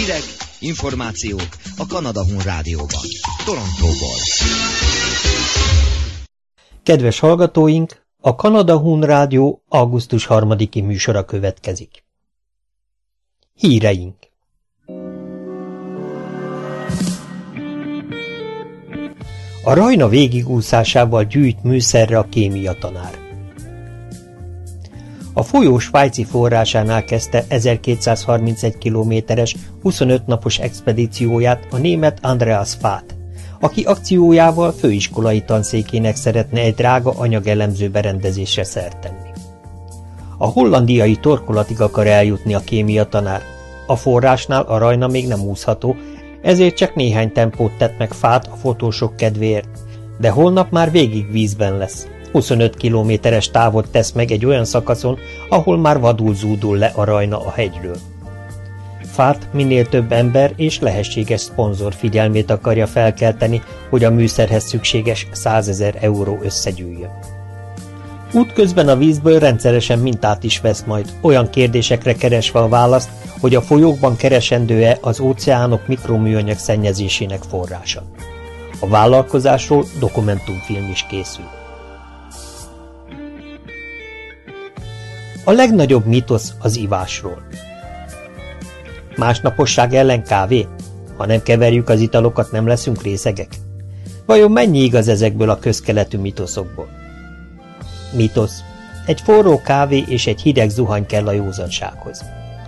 Hírek, információk a Kanada Hun Rádióban. Torontóból. Kedves hallgatóink, a Kanada Hun Rádió augusztus 3-i műsora következik. Híreink. A Rajna végigúszásával gyűjt műszerre a kémiatanár. A folyó svájci forrásánál kezdte 1231 kilométeres, 25 napos expedícióját a német Andreas Fath, aki akciójával főiskolai tanszékének szeretne egy drága anyagelemző berendezésre szert tenni. A hollandiai torkolatig akar eljutni a kémiatanár. A forrásnál a Rajna még nem úszható, ezért csak néhány tempót tett meg Fath a fotósok kedvéért, de holnap már végig vízben lesz. 25 kilométeres távot tesz meg egy olyan szakaszon, ahol már vadul zúdul le a Rajna a hegyről. Fath minél több ember és lehetséges szponzor figyelmét akarja felkelteni, hogy a műszerhez szükséges 100 000 euró összegyűjjön. Útközben a vízből rendszeresen mintát is vesz majd, olyan kérdésekre keresve a választ, hogy a folyókban keresendő-e az óceánok mikroműanyag szennyezésének forrása. A vállalkozásról dokumentumfilm is készül. A legnagyobb mítosz az ivásról. Másnaposság ellen kávé? Ha nem keverjük az italokat, nem leszünk részegek? Vajon mennyi igaz ezekből a közkeletű mitoszokból? Mitosz. Egy forró kávé és egy hideg zuhany kell a józansághoz.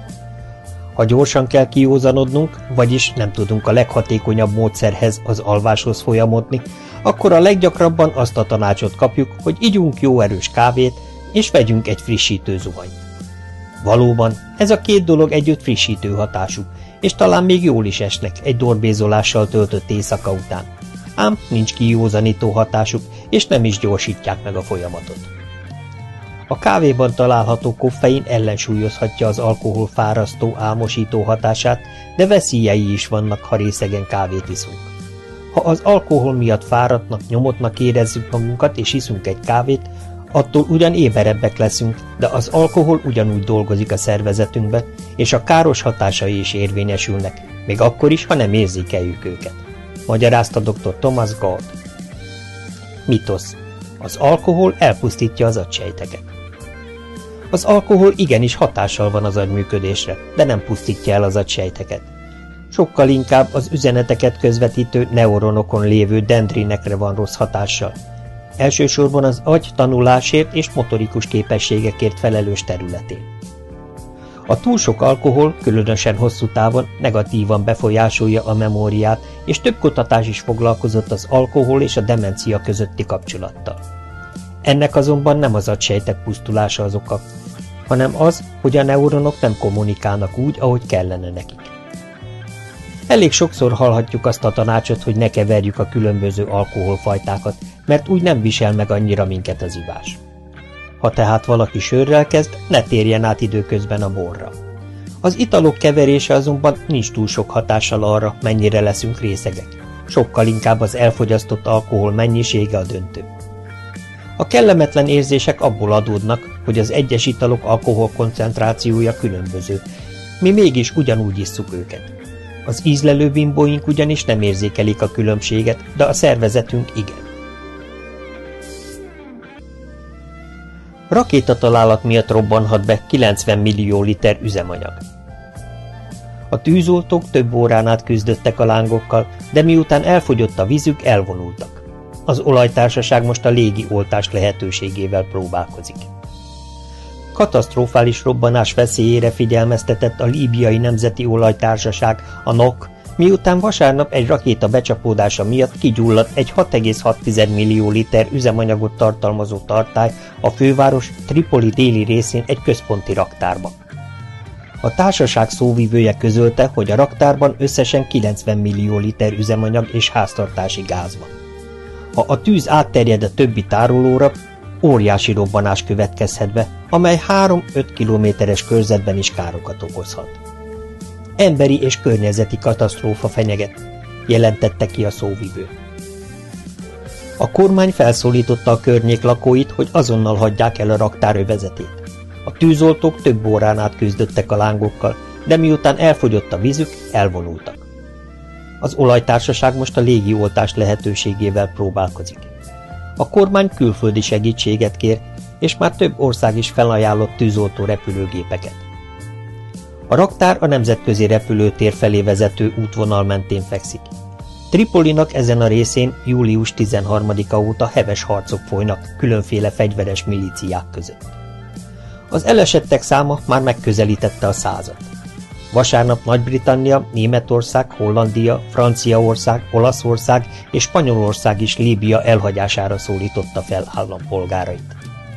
Ha gyorsan kell kijózanodnunk, vagyis nem tudunk a leghatékonyabb módszerhez, az alváshoz folyamodni, akkor a leggyakrabban azt a tanácsot kapjuk, hogy igyunk jó erős kávét, és vegyünk egy frissítő zuhanyt. Valóban, ez a két dolog együtt frissítő hatású, és talán még jól is esnek egy dorbézolással töltött éjszaka után. Ám nincs kijózanító hatásuk, és nem is gyorsítják meg a folyamatot. A kávéban található koffein ellensúlyozhatja az alkohol fárasztó, álmosító hatását, de veszélyei is vannak, ha részegen kávét iszunk. Ha az alkohol miatt fáradtnak, nyomottnak érezzük magunkat, és iszunk egy kávét, attól ugyan éberebbek leszünk, de az alkohol ugyanúgy dolgozik a szervezetünkbe, és a káros hatásai is érvényesülnek, még akkor is, ha nem érzékeljük őket. Magyarázta dr. Thomas Gold. Mitosz. Az alkohol elpusztítja az agysejteket. Az alkohol igenis hatással van az agyműködésre, de nem pusztítja el az agysejteket. Sokkal inkább az üzeneteket közvetítő neuronokon lévő dendrinekre van rossz hatással. Elsősorban az agy tanulásért és motorikus képességekért felelős területén. A túl sok alkohol, különösen hosszú távon negatívan befolyásolja a memóriát, és több kutatás is foglalkozott az alkohol és a demencia közötti kapcsolattal. Ennek azonban nem az agysejtek pusztulása az oka, hanem az, hogy a neuronok nem kommunikálnak úgy, ahogy kellene nekik. Elég sokszor hallhatjuk azt a tanácsot, hogy ne keverjük a különböző alkoholfajtákat, mert úgy nem visel meg annyira minket az ivás. Ha tehát valaki sörrel kezd, ne térjen át időközben a borra. Az italok keverése azonban nincs túl sok hatással arra, mennyire leszünk részegek. Sokkal inkább az elfogyasztott alkohol mennyisége a döntő. A kellemetlen érzések abból adódnak, hogy az egyes italok alkoholkoncentrációja különböző. Mi mégis ugyanúgy isszuk őket. Az ízlelő bimbóink ugyanis nem érzékelik a különbséget, de a szervezetünk igen. Rakétatalálat miatt robbanhat be 90 millió liter üzemanyag. A tűzoltók több órán át küzdöttek a lángokkal, de miután elfogyott a vízük, elvonultak. Az olajtársaság most a légi oltás lehetőségével próbálkozik. Katasztrofális robbanás veszélyére figyelmeztetett a líbiai nemzeti olajtársaság, a NOC, miután vasárnap egy rakéta becsapódása miatt kigyulladt egy 6,6 millió liter üzemanyagot tartalmazó tartály a főváros Tripoli déli részén egy központi raktárba. A társaság szóvivője közölte, hogy a raktárban összesen 90 millió liter üzemanyag és háztartási gáz van. Ha a tűz átterjed a többi tárolóra, óriási robbanás következhet be, amely 3-5 kilométeres körzetben is károkat okozhat. Emberi és környezeti katasztrófa fenyeget, jelentette ki a szóvivő. A kormány felszólította a környék lakóit, hogy azonnal hagyják el a raktár övezetét. A tűzoltók több órán át küzdöttek a lángokkal, de miután elfogyott a vízük, elvonultak. Az olajtársaság most a légioltás lehetőségével próbálkozik. A kormány külföldi segítséget kér, és már több ország is felajánlott tűzoltó repülőgépeket. A raktár a nemzetközi repülőtér felé vezető útvonal mentén fekszik. Tripolinak ezen a részén július 13-a óta heves harcok folynak különféle fegyveres milíciák között. Az elesettek száma már megközelítette a 100-at. Vasárnap Nagy-Britannia, Németország, Hollandia, Franciaország, Olaszország és Spanyolország is Líbia elhagyására szólította fel állampolgárait.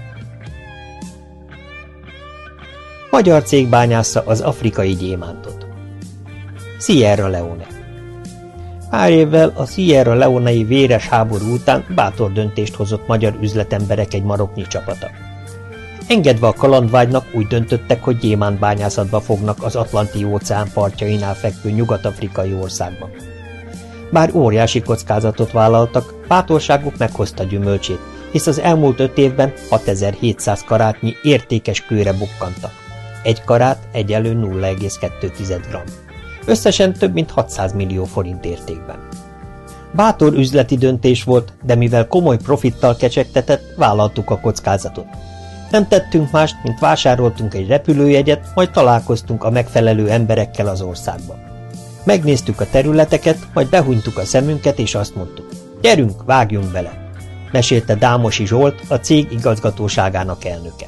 Magyar cég bányásza az afrikai gyémántot. Sierra Leone. Pár évvel a Sierra Leonei véres háború után bátor döntést hozott magyar üzletemberek egy maroknyi csapata. Engedve a kalandvágynak úgy döntöttek, hogy gyémántbányászatba fognak az Atlanti-óceán partjainál fekvő nyugat-afrikai országban. Bár óriási kockázatot vállaltak, bátorságuk meghozta gyümölcsét, hisz az elmúlt 5 évben 6700 karátnyi értékes kőre bukkantak. Egy karát egyenlő 0,2 g. Összesen több mint 600 millió forint értékben. Bátor üzleti döntés volt, de mivel komoly profittal kecsegtetett, vállaltuk a kockázatot. Nem tettünk mást, mint vásároltunk egy repülőjegyet, majd találkoztunk a megfelelő emberekkel az országban. Megnéztük a területeket, majd behunytuk a szemünket, és azt mondtuk, gyerünk, vágjunk bele, mesélte Dámosi Zsolt, a cég igazgatóságának elnöke.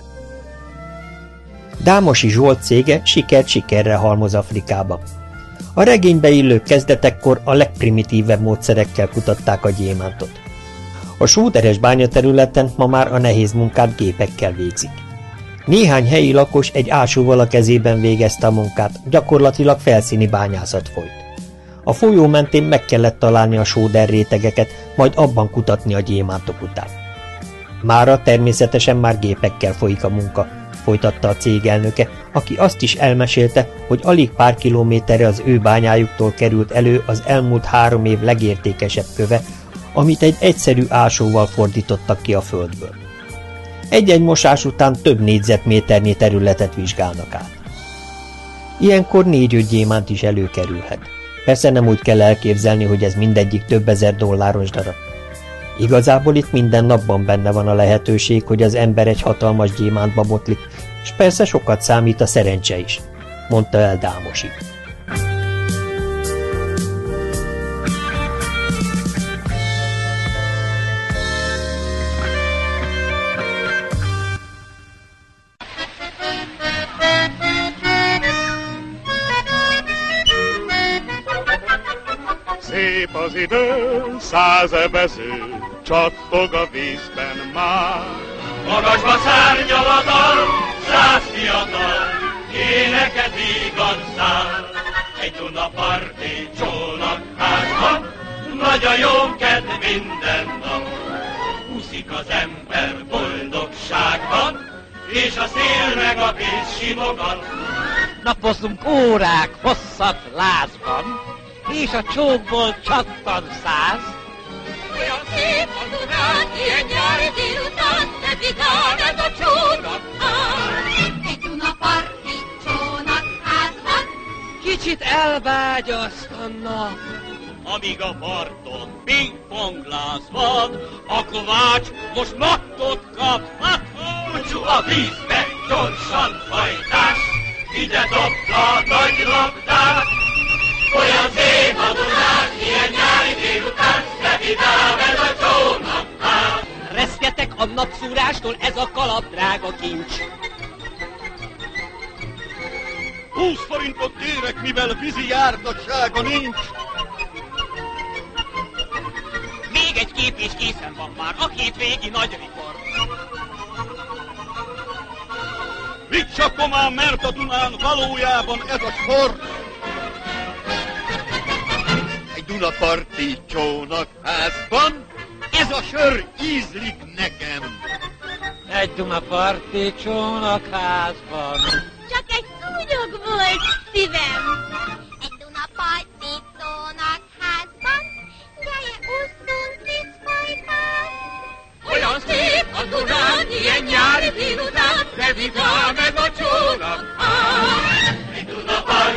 Dámosi Zsolt cége sikert sikerre halmoz Afrikába. A regénybe illő kezdetekkor a legprimitívebb módszerekkel kutatták a gyémántot. A sóderes bányaterületen ma már a nehéz munkát gépekkel végzik. Néhány helyi lakos egy ásóval a kezében végezte a munkát, gyakorlatilag felszíni bányászat folyt. A folyó mentén meg kellett találni a sóder rétegeket, majd abban kutatni a gyémántok után. Mára természetesen már gépekkel folyik a munka, folytatta a cég elnöke, aki azt is elmesélte, hogy alig pár kilométerre az ő bányájuktól került elő az elmúlt 3 év legértékesebb köve, amit egy egyszerű ásóval fordítottak ki a földből. Egy-egy mosás után több négyzetméternyi területet vizsgálnak át. Ilyenkor 4-5 gyémánt is előkerülhet. Persze nem úgy kell elképzelni, hogy ez mindegyik több ezer dolláros darab. Igazából itt minden napban benne van a lehetőség, hogy az ember egy hatalmas gyémántba botlik, és persze sokat számít a szerencse is, mondta el Dámosi. Szép az idő, 100 ebező, csattog a vízben már. Magasba szárnyal a dal, 100 fiatal, éneket vígan száll. Egy Dunaparti csónak házban, nagy a jókedv minden nap. Úszik az ember boldogságban, és a szél meg a víz simogat. Napozunk órák hosszat lázban, és a csókból csattan 100. Olyan szép a Dunán, ilyen nyári délután, de vidám ez a csónak egy Dunaparti csónakházban. Kicsit elvágyasztanna, Amíg a parton pingpongláz van, a kovács most mattot kap. Búcsú a vízbe, gyorsan hajtás, ide dobd a nagy labdát. Olyan szép a Dunán, ilyen nyári délután, de vidám ez a csónakházban. reszketek a napszúrástól, ez a kalap drága kincs. 20 forintot kérek, mivel vízi jártassága nincs. Még egy kép és készen van már, a hétvégi nagy rikord. Vigy Sakomán, mert a Dunán valójában ez a sport. Egy Dunaparti csónakházban ez a sör ízlik nekem. Egy Dunaparti csónakházban. Csak egy szúnyog volt szívem. Egy Dunaparti csónakházban, gyere ússzunk vízfolytán. Olyan szép a Dunán, ilyen nyári délután, de vidám ez a csónakház. Egy Dunaparti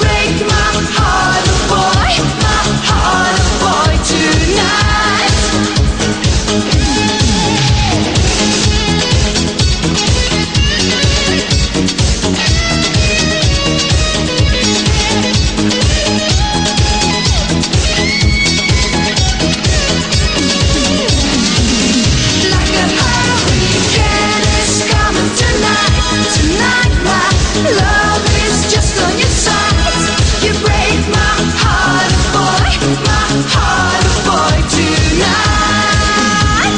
break my heart, boy, tonight. Like a hurricane is coming tonight, my love is just on your side. You break my heart, boy, tonight.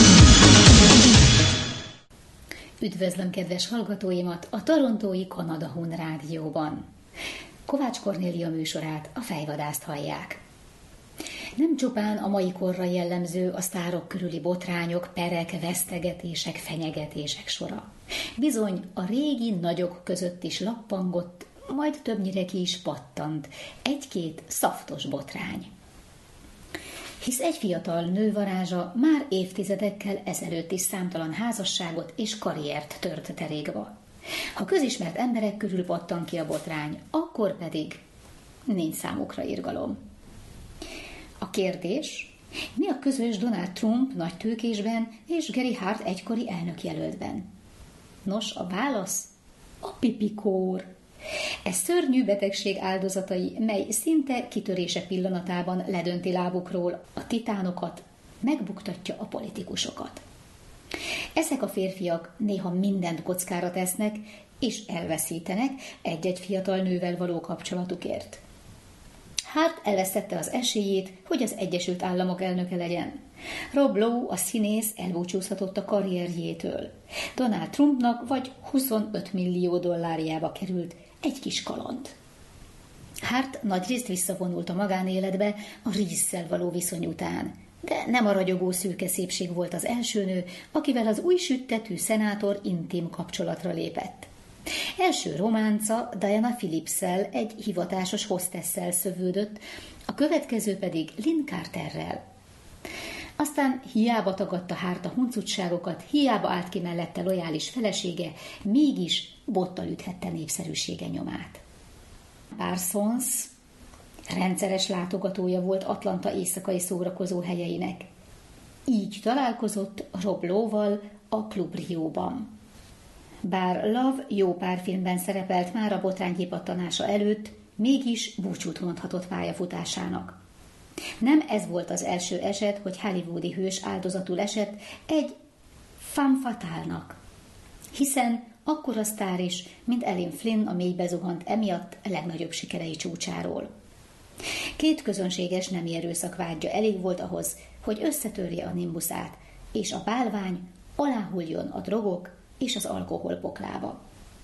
Üdvözlöm kedves hallgatóimat a torontói Kanada Hun Rádióban. Kovács Kornélia műsorát, a Fejvadászt hallják. Nem csupán a mai korra jellemző a sztárok körüli botrányok, perek, vesztegetések, fenyegetések sora. Bizony, a régi nagyok között is lappangott, majd többnyire ki is pattant egy-két szaftos botrány. Hisz egy fiatal nő varázsa már évtizedekkel ezelőtt is számtalan házasságot és karriert tört derékba. Ha közismert emberek körül pattan ki a botrány, akkor pedig nincs számukra irgalom. A kérdés, mi a közös Donald Trump nagy tőkésben és Gary Hart egykori elnökjelöltben? Nos, a válasz a pipikór. Ez szörnyű betegség áldozatai, mely szinte kitörése pillanatában ledönti lábukról a titánokat, megbuktatja a politikusokat. Ezek a férfiak néha mindent kockára tesznek, és elveszítenek egy-egy fiatal nővel való kapcsolatukért. Hart elvesztette az esélyét, hogy az Egyesült Államok elnöke legyen. Rob Lowe, a színész, elbúcsúzhatott a karrierjétől. Donald Trumpnak vagy 25 millió dollárjába került egy kis kaland. Hart nagyrészt visszavonult a magánéletbe a Reese-szel való viszony után, de nem a ragyogó szőke szépség volt az első nő, akivel az új süttetű szenátor intim kapcsolatra lépett. Első románca Diana Phillips-szel, egy hivatásos hostesszel szövődött, a következő pedig Lynn Carterrel. Aztán hiába tagadta Hart a huncutságokat, hiába állt ki mellette lojális felesége, mégis bottal üthette népszerűsége nyomát. Parsons rendszeres látogatója volt Atlanta éjszakai szórakozó helyeinek. Így találkozott Rob Lowe-val a Club Rio-ban. Bár Love jó pár filmben szerepelt már a botrány kipattanása előtt, mégis búcsút mondhatott pályafutásának. Nem ez volt az első eset, hogy hollywoodi hős áldozatul esett egy femme fatale-nak, hiszen akkora sztár is, mint Ellen Flynn a mélybe zuhant emiatt legnagyobb sikerei csúcsáról. Két közönséges nemi erőszak vágya elég volt ahhoz, hogy összetörje a nimbuszát, és a bálvány aláhulljon a drogok és az alkohol poklába.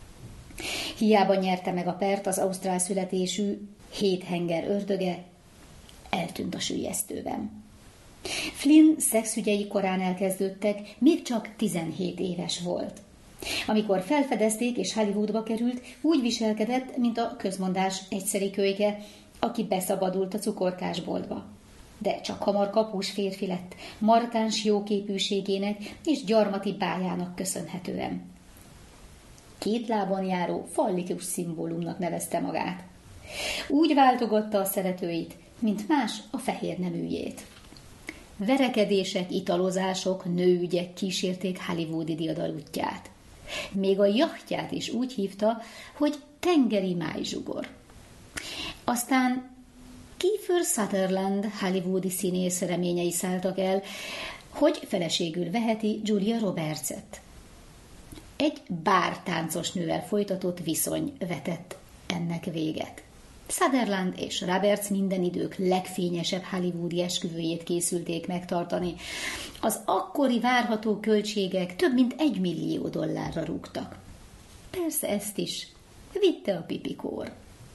Hiába nyerte meg a pert az ausztrál születésű héthenger ördöge, eltűnt a süllyesztőben. Flynn szexügyei korán elkezdődtek, még csak 17 éves volt. Amikor felfedezték és Hollywoodba került, úgy viselkedett, mint a közmondás egyszeri kölyke, aki beszabadult a cukorkásboltba. De csak hamar kapós férfi lett, markáns jóképűségének és gyarmati bájának köszönhetően. Két lábon járó fallikus szimbólumnak nevezte magát. Úgy váltogatta a szeretőit, mint más a fehér neműjét. Verekedések, italozások, nőügyek kísérték hollywoodi diadalútját. Még a jachtját is úgy hívta, hogy tengeri májzsugor. Aztán Kiefer Sutherland hollywoodi színész reményei szálltak el, hogy feleségül veheti Julia Robertset. Egy bártáncos nővel folytatott viszony vetett ennek véget. Sutherland és Roberts minden idők legfényesebb hollywoodi esküvőjét készülték megtartani. Az akkori várható költségek több mint $1 millió rúgtak. Persze ezt is vitte a pipikór.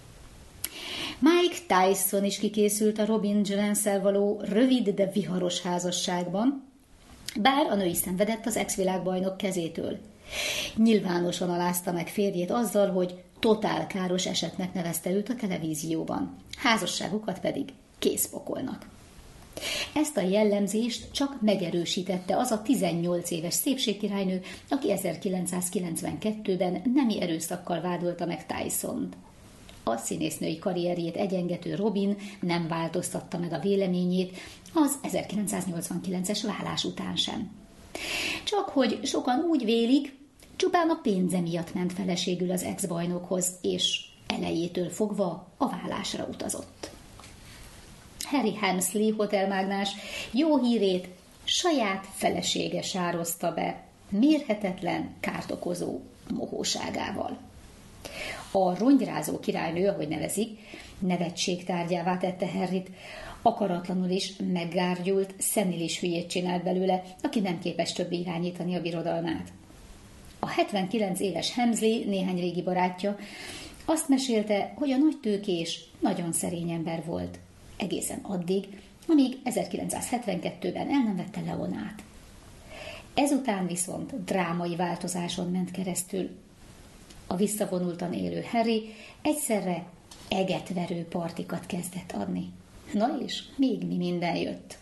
Mike Tyson is kikészült a Robin Givens-szel való rövid, de viharos házasságban, bár a nő is szenvedett az ex-világbajnok kezétől. Nyilvánosan alázta meg férjét azzal, hogy totál káros esetnek nevezte őt a televízióban, házasságukat pedig készpokolnak. Ezt a jellemzést csak megerősítette az a 18 éves szépségkirálynő, aki 1992-ben nemi erőszakkal vádolta meg Tysont. A színésznői karrierjét egyengető Robin nem változtatta meg a véleményét az 1989-es válás után sem. Csak hogy sokan úgy vélik, csupán a pénze miatt ment feleségül az ex-bajnokhoz, és elejétől fogva a válásra utazott. Harry Helmsley hotelmágnás jó hírét saját felesége sározta be, mérhetetlen, kárt okozó mohóságával. A rongyrázó királynő, ahogy nevezik, nevetségtárgyává tette Harryt, akaratlanul is meggárgyult, szenilis hülyét csinált belőle, aki nem képes többé irányítani a birodalmát. A 79 éves Helmsley néhány régi barátja azt mesélte, hogy a nagy tőkés, nagyon szerény ember volt. Egészen addig, amíg 1972-ben el nem vette Leonát. Ezután viszont drámai változáson ment keresztül. A visszavonultan élő Harry egyszerre egetverő partikat kezdett adni. Na és még mi minden jött.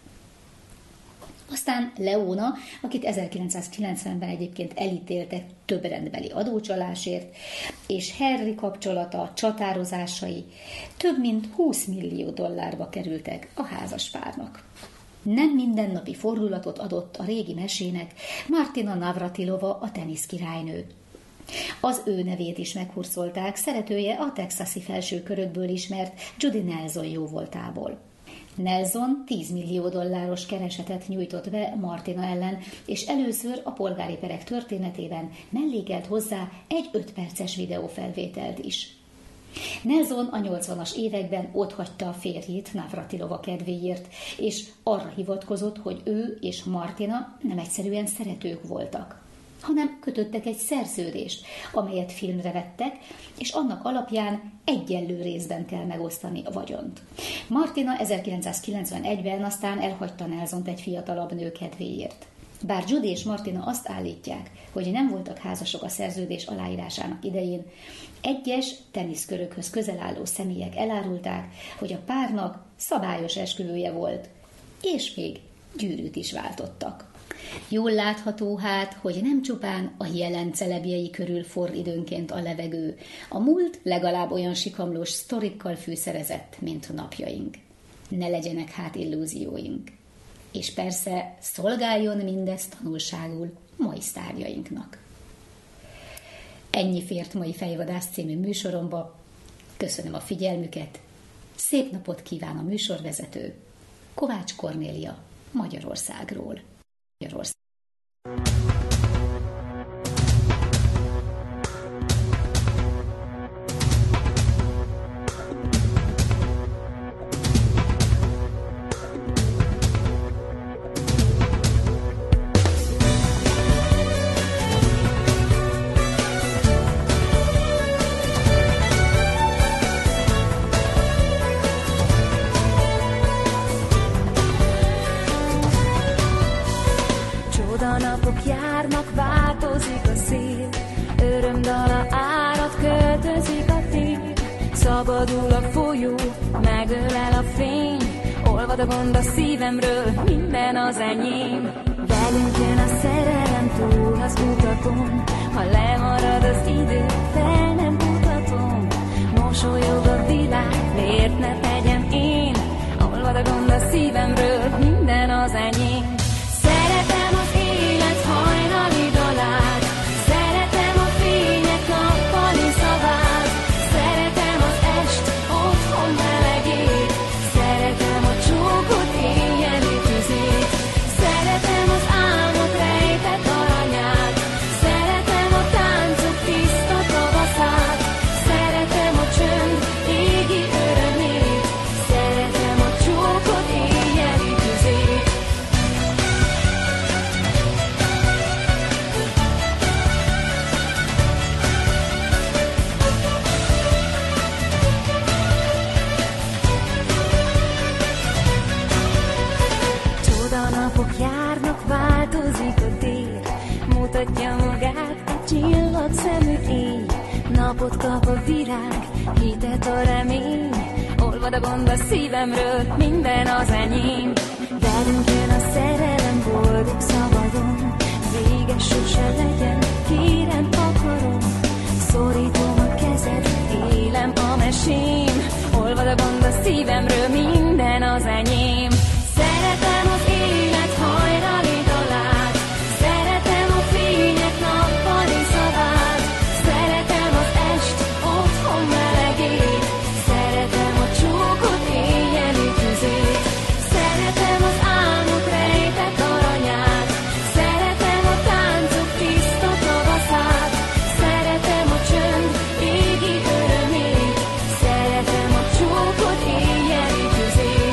Aztán Leona, akit 1990-ben egyébként elítéltek több rendbeli adócsalásért, és Harry kapcsolata, csatározásai több mint $20 millió kerültek a házaspárnak. Nem mindennapi fordulatot adott a régi mesének Martina Navratilova, a teniszkirálynő. Az ő nevét is meghurcolták szeretője a texasi felső körökből ismert Judy Nelson jóvoltából. Nelson $10 millió keresetet nyújtott be Martina ellen, és először a polgári perek történetében mellékelt hozzá egy 5 perces videófelvételt is. Nelson a 80-as években otthagyta a férjét Navratilova kedvéért, és arra hivatkozott, hogy ő és Martina nem egyszerűen szeretők voltak, hanem kötöttek egy szerződést, amelyet filmre vettek, és annak alapján egyenlő részben kell megosztani a vagyont. Martina 1991-ben aztán elhagyta Nelsont egy fiatalabb nő kedvéért. Bár Judy és Martina azt állítják, hogy nem voltak házasok a szerződés aláírásának idején, egyes teniszkörökhöz közel álló személyek elárulták, hogy a párnak szabályos esküvője volt, és még gyűrűt is váltottak. Jól látható hát, hogy nem csupán a jelen celebjei körül forr időnként a levegő, a múlt legalább olyan sikamlós sztorikkal fűszerezett, mint napjaink. Ne legyenek hát illúzióink. És persze szolgáljon mindez tanulságul mai sztárjainknak. Ennyi fért mai Fejvadász című műsoromba. Köszönöm a figyelmüket. Szép napot kíván a műsorvezető, Kovács Kornélia, Magyarországról. Napok járnak, változik a szél, örömdala árad, költözik a tél. Szabadul a folyó, megölel a fény, olvad a gond a szívemről, minden az enyém. Velünk jön a szerelem túl az utaton, ha lemarad az idő, fel nem mutatom. Mosolyog a világ, miért ne tegyem én, olvad a gond a szívemről, minden az enyém. Szeretem az élet hajnali dalát, szeretem a fények nappali szavát, szeretem az est otthon melegét, szeretem a csókot éjjeli tüzét, szeretem az álmok rejtett aranyát, szeretem a táncok tiszta tavaszát, szeretem a csönd égi örömét, szeretem a csókot éjjeli tüzét. Napok járnak, változik a tér, mutatja magát egy csillagszemű éj. Napot kap a virág, hitet a remény, olvad a gond a szívemről, minden az enyém. Velünk jön a szerelem, boldog szabadon, vége sose legyen, kérem akarom, szorítom a kezed, élem a mesém, olvad a gond a szívemről, minden az enyém. Szeretem az élet hajnali dalát, szeretem a fények nappali szavát, szeretem az est otthon melegét, szeretem a csókot éjjeli tüzét, szeretem az álmok rejtett aranyát, szeretem a táncok tiszta tavaszát, szeretem a csönd égi örömét, szeretem a csókot éjjeli tüzét.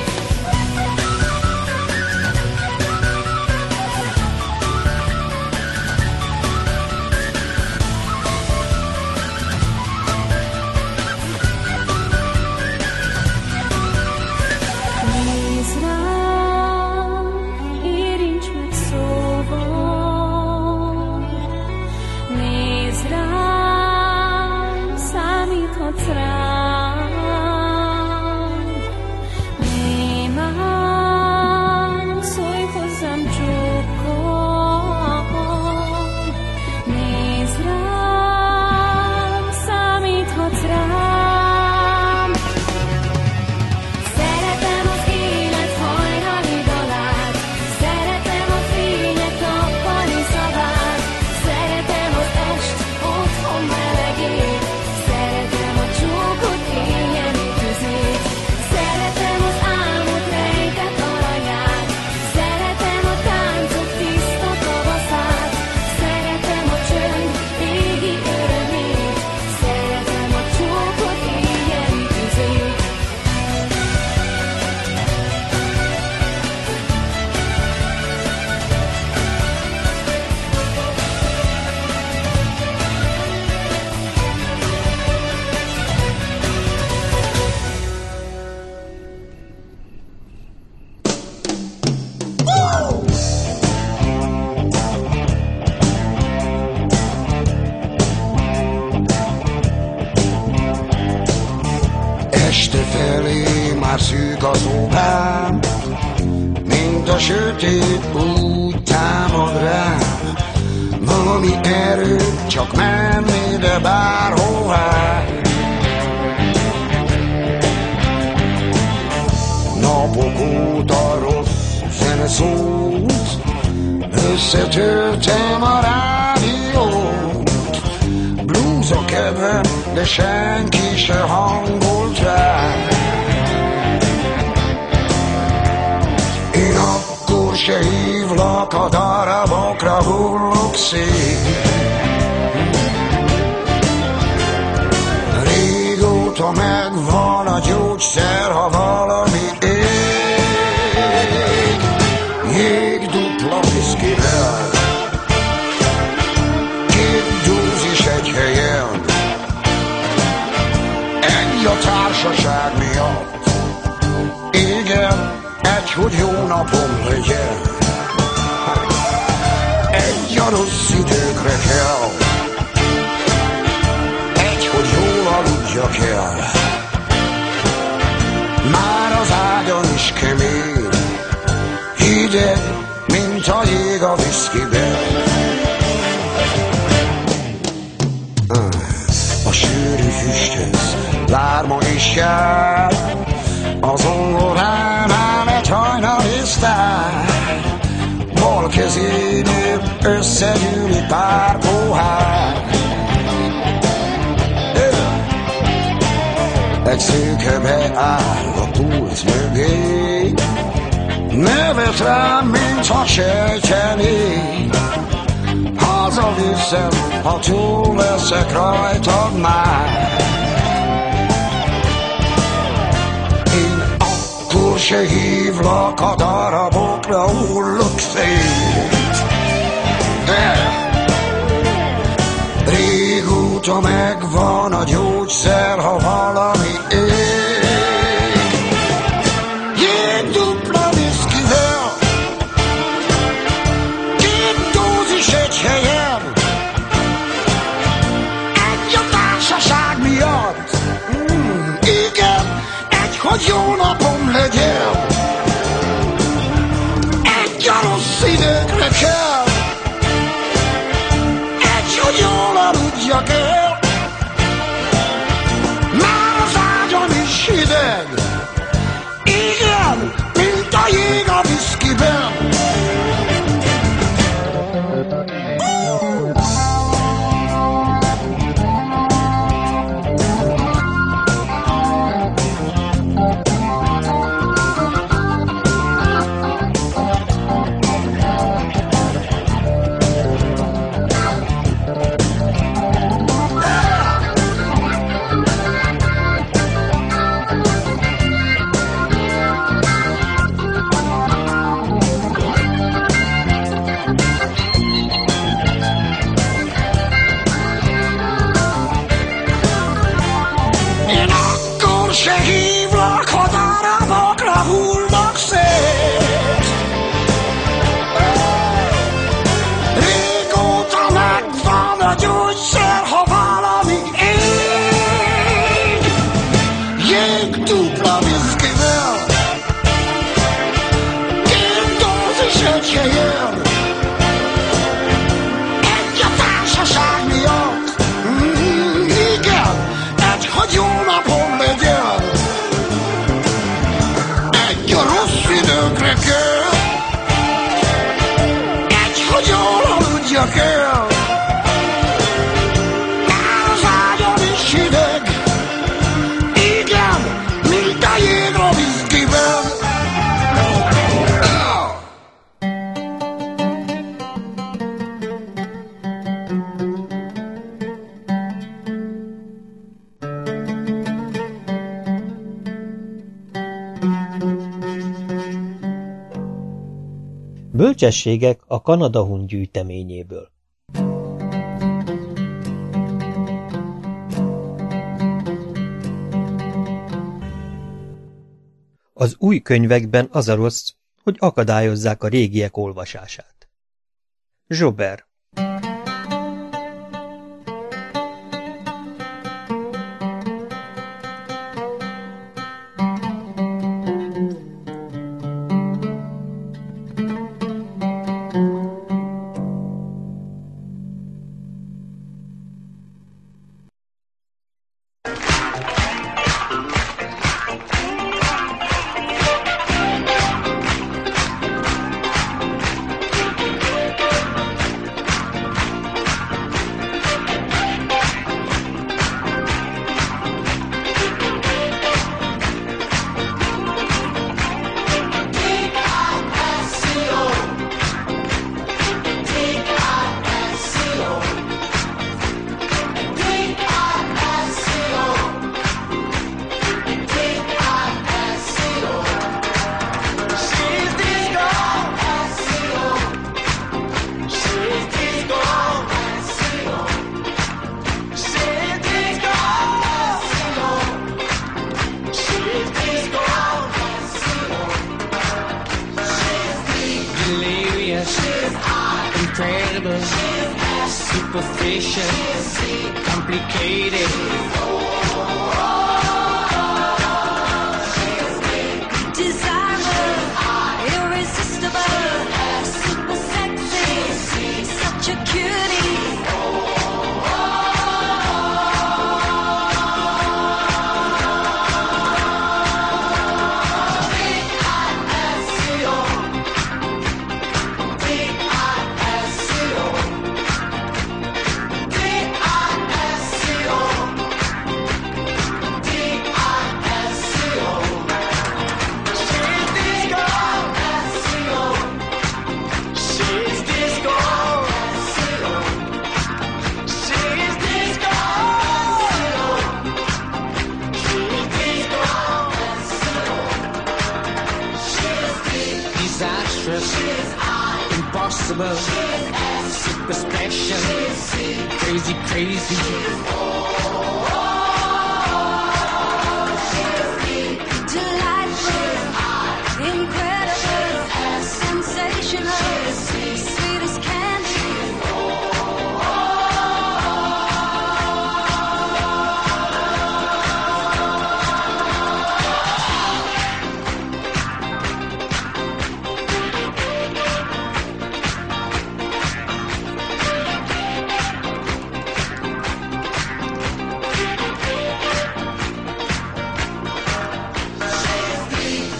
Nézd rám, érints meg szóval, nézd rám, számíthatsz rám, némán szólj hozzám csókkal, nézd rám, számíthatsz rám. Szeretem az élet hajnali dalát, szeretem a fények nappali szavát, szeretem az est otthon melegét, szeretem a csókot éjjeli tüzét, szeretem az álmok rejtett aranyát, szeretem a táncok tiszta tavaszát, szeretem a csönd égi örömét, szeretem a csókot éjjeli tüzét. Este felé már szűk az óvám, mint a sötét úgy támad rám. Valami erő, csak menni, de bárhová. Napok óta rossz zene szólt, összetörtem a rádiót. Blues a kedvem, de senki se hangolt rá. Én akkor se hívlak, a darabokra hullok szét. Régóta megvan a gyógyszer, ha valami ég. Jég dupla viszkivel, két dózis egy helyen. Egy a társaság miatt, igen, egy, hogy jó napom legyen. Egy a rossz időkre kell, egy, hogy jól aludjak el. Már az ágyon is kemény, hideg, mint a jég a viszkiben. A sűrű füsthöz lárma is jár, az ongorán áll egy hajnali sztár. Bal kezénél összegyűlik pár pohár. Egy szőke áll a pult mögé, nevet rám, mintha sejtené. Hazaviszem, ha túl leszek rajtad már. Én akkor se hívlak, a darabokra hullok szét. Régóta megvan a gyógyszer, ha valami ég. Jég dupla viszkivel, két dózis egy helyen. Egy a társaság miatt, igen, egy, hogy jó napom legyen. Egy a rossz időkre kell, egy, hogy jól aludjak el. hideg. Igen, mint a jég a viszkiben. Se hívlak, ha darabokra hullnak szét. Régóta megvan a gyógyszer, ha valami ég. Jég dupla viszkivel, 2 dózis egy helyen. Egy a társaság miatt, igen, egy, hogy jó napom legyen. Időkre kell, egy, hogy jól aludjak el. Az ágyam is hideg, igen, mint a jég a viszkiben. Bölcsességek a Kanada Hun gyűjteményéből. Az új könyvekben az a rossz, hogy akadályozzák a régiek olvasását. Joubert.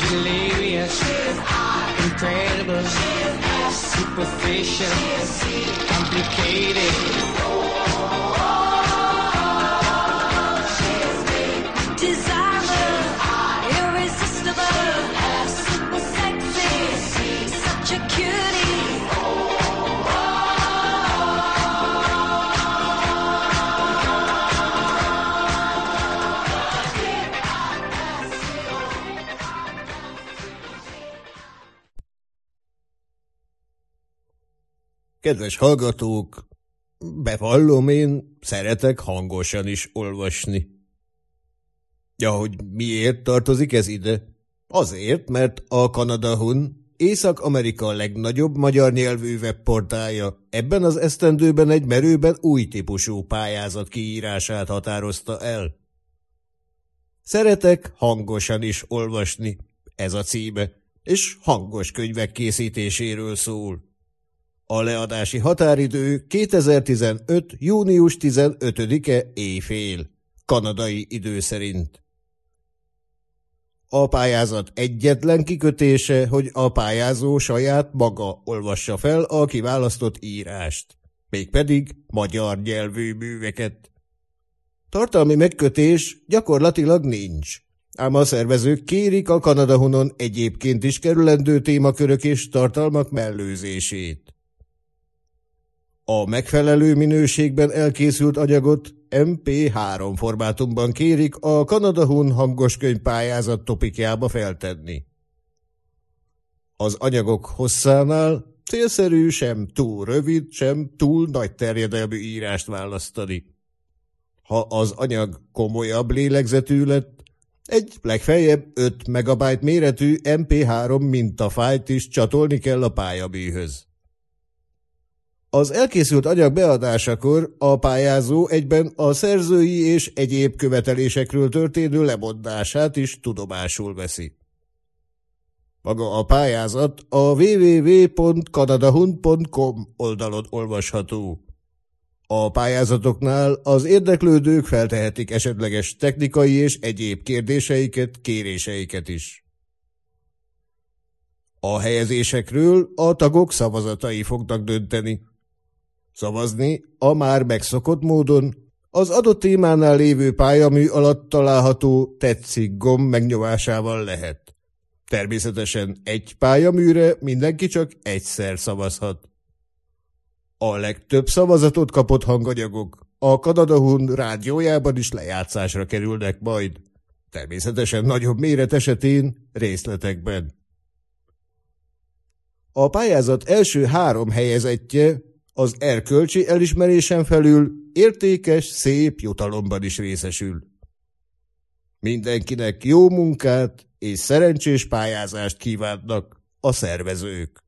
delirious, incredible, superficial, complicated. Designer, irresistible, super sexy, such a cutie. Kedves hallgatók, bevallom, én szeretek hangosan is olvasni. Ja, hogy miért tartozik ez ide? Azért, mert a Kanada Hun, Észak-Amerika legnagyobb magyar nyelvű webportálja ebben az esztendőben egy merőben új típusú pályázat kiírását határozta el. Szeretek hangosan is olvasni, ez a címe, és hangos könyvek készítéséről szól. A leadási határidő 2015. június 15-e éjfél, kanadai idő szerint. A pályázat egyetlen kikötése, hogy a pályázó saját maga olvassa fel a kiválasztott írást, mégpedig magyar nyelvű műveket. Tartalmi megkötés gyakorlatilag nincs, ám a szervezők kérik a Kanada Hunon egyébként is kerülendő témakörök és tartalmak mellőzését. A megfelelő minőségben elkészült anyagot MP3 formátumban kérik a Kanada Hun hangoskönyv pályázat topikjába feltenni. Az anyagok hosszánál célszerű sem túl rövid, sem túl nagy terjedelmű írást választani. Ha az anyag komolyabb lélegzetű lett, egy legfeljebb 5 megabyte méretű MP3 mintafájlt is csatolni kell a pályaműhöz. Az elkészült anyag beadásakor a pályázó egyben a szerzői és egyéb követelésekről történő lemondását is tudomásul veszi. Maga a pályázat a www.canadahun.com oldalon olvasható. A pályázatoknál az érdeklődők feltehetik esetleges technikai és egyéb kérdéseiket, kéréseiket is. A helyezésekről a tagok szavazatai fognak dönteni. Szavazni a már megszokott módon az adott témánál lévő pályamű alatt található tetszik gomb megnyomásával lehet. Természetesen egy pályaműre mindenki csak egyszer szavazhat. A legtöbb szavazatot kapott hanganyagok a Kanada Hun rádiójában is lejátszásra kerülnek majd, természetesen nagyobb méret esetén részletekben. A pályázat első 3 helyezettje az erkölcsi elismerésen felül értékes, szép jutalomban is részesül. Mindenkinek jó munkát és szerencsés pályázást kívánnak a szervezők.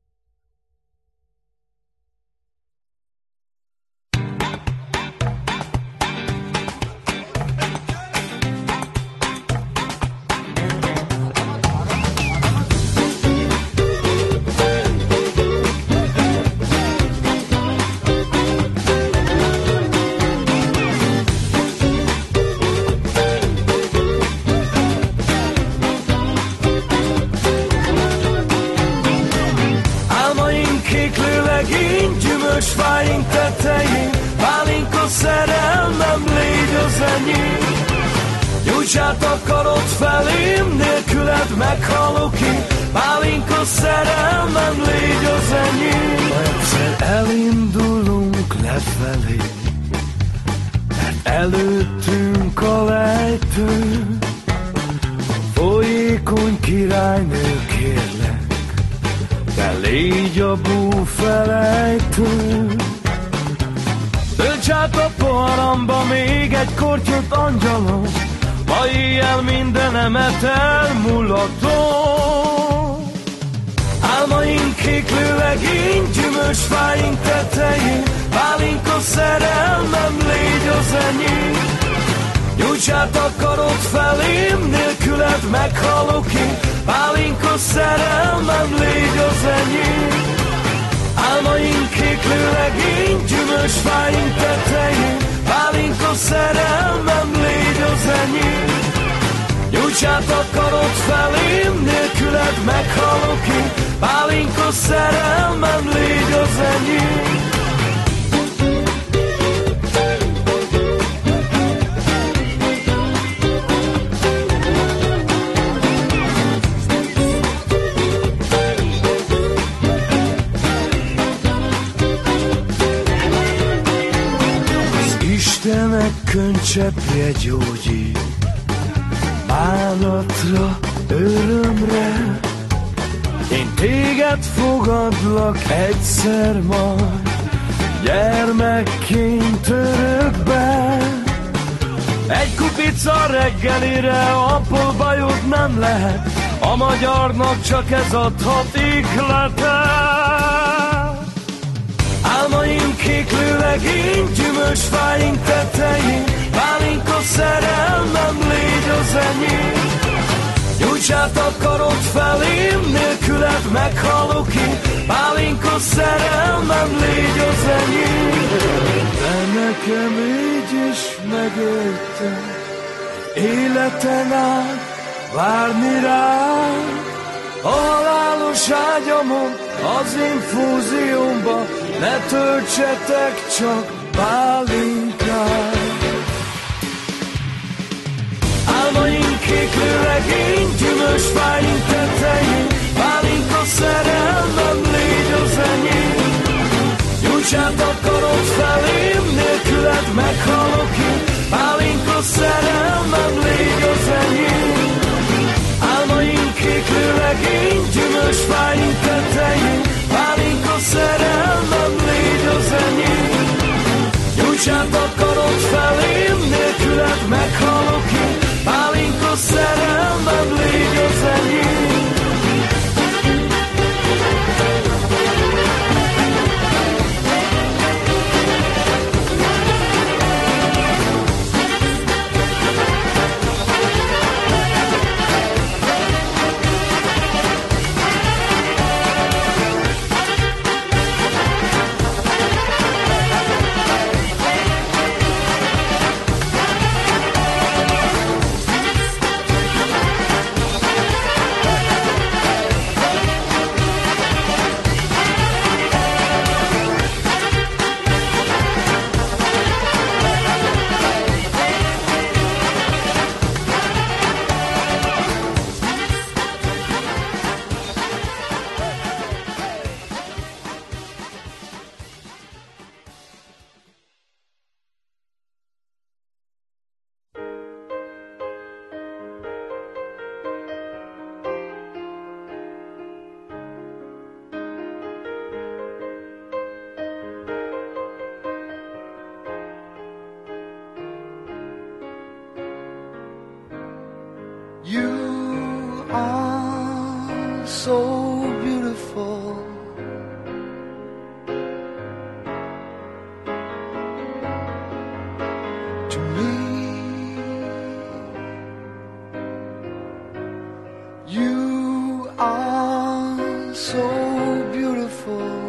Fáink tetején, pálinka szerelmem, légy az enyém. Nyújts át a karod felém, nélküled meghalok én. Pálinka szerelmem, légy az enyém. Ha egyszer elindulunk lefelé, mert előttünk a lejtő. Folyékony királynő, kérlek, de légy a búfelejtő. Tölts át a poharamba még egy kortyot, angyalom, ma éjjel mindenemet elmulatom. Álmaink kéklő legény, gyümölcs fáink tetején, pálinka szerelmem, légy az enyém. Nyújts át a karod felém, nélküled meghalok én. Pálinka szerelmem, légy az enyém. Álmaink kéklő legény, gyümölcs fáink tetején, pálinka szerelmem, légy az enyém. Nyújts át a karod felém, nélküled szerelmem, légy az enyém. Istenek könycseppje gyógyít, bánatra, örömre. Én téged fogadlak egyszer majd, gyermekként örökbe. Egy kupica reggelire, abból bajod nem lehet, a magyarnak csak ez adhat ihlete. Álmaim kéklő legény, gyümölcsfáink tetején, pálinka szerelmem, légy az enyém. Nyújts át a karod felém, nélküled meghalok én, pálinka szerelmem, légy az enyém. De nekem így is megérte, életen át várni rád. A halálos ágyamon, az infúziómba, ne töltsetek csak pálinkát. Álmaink kéklő legény, gyümölcsfáink tetején, pálinka szerelmem, légy az enyém. Nyújts át a karod felém, nélküled meghalok én, pálinka szerelmem, légy az enyém. Álmaink kéklő legény, gyümölcsfáink tetején, pálinka szerelmem, légy az enyém. Nyújts át a karod felém, nélküled meghalok én, pálinka szerelmem, légy az enyém. You are so beautiful. To me, you are so beautiful.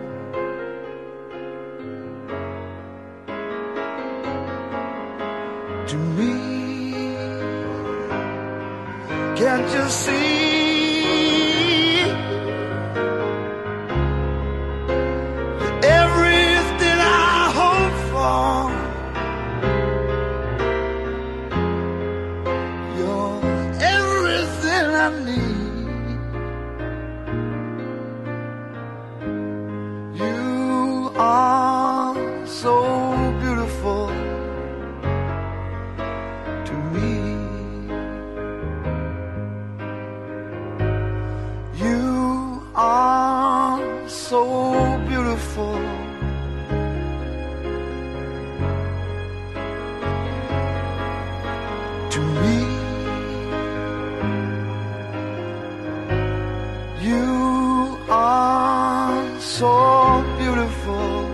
To me, can't you see? You're everything I hope for. You're everything I need. You are so beautiful to me. You are so beautiful to me. You are so beautiful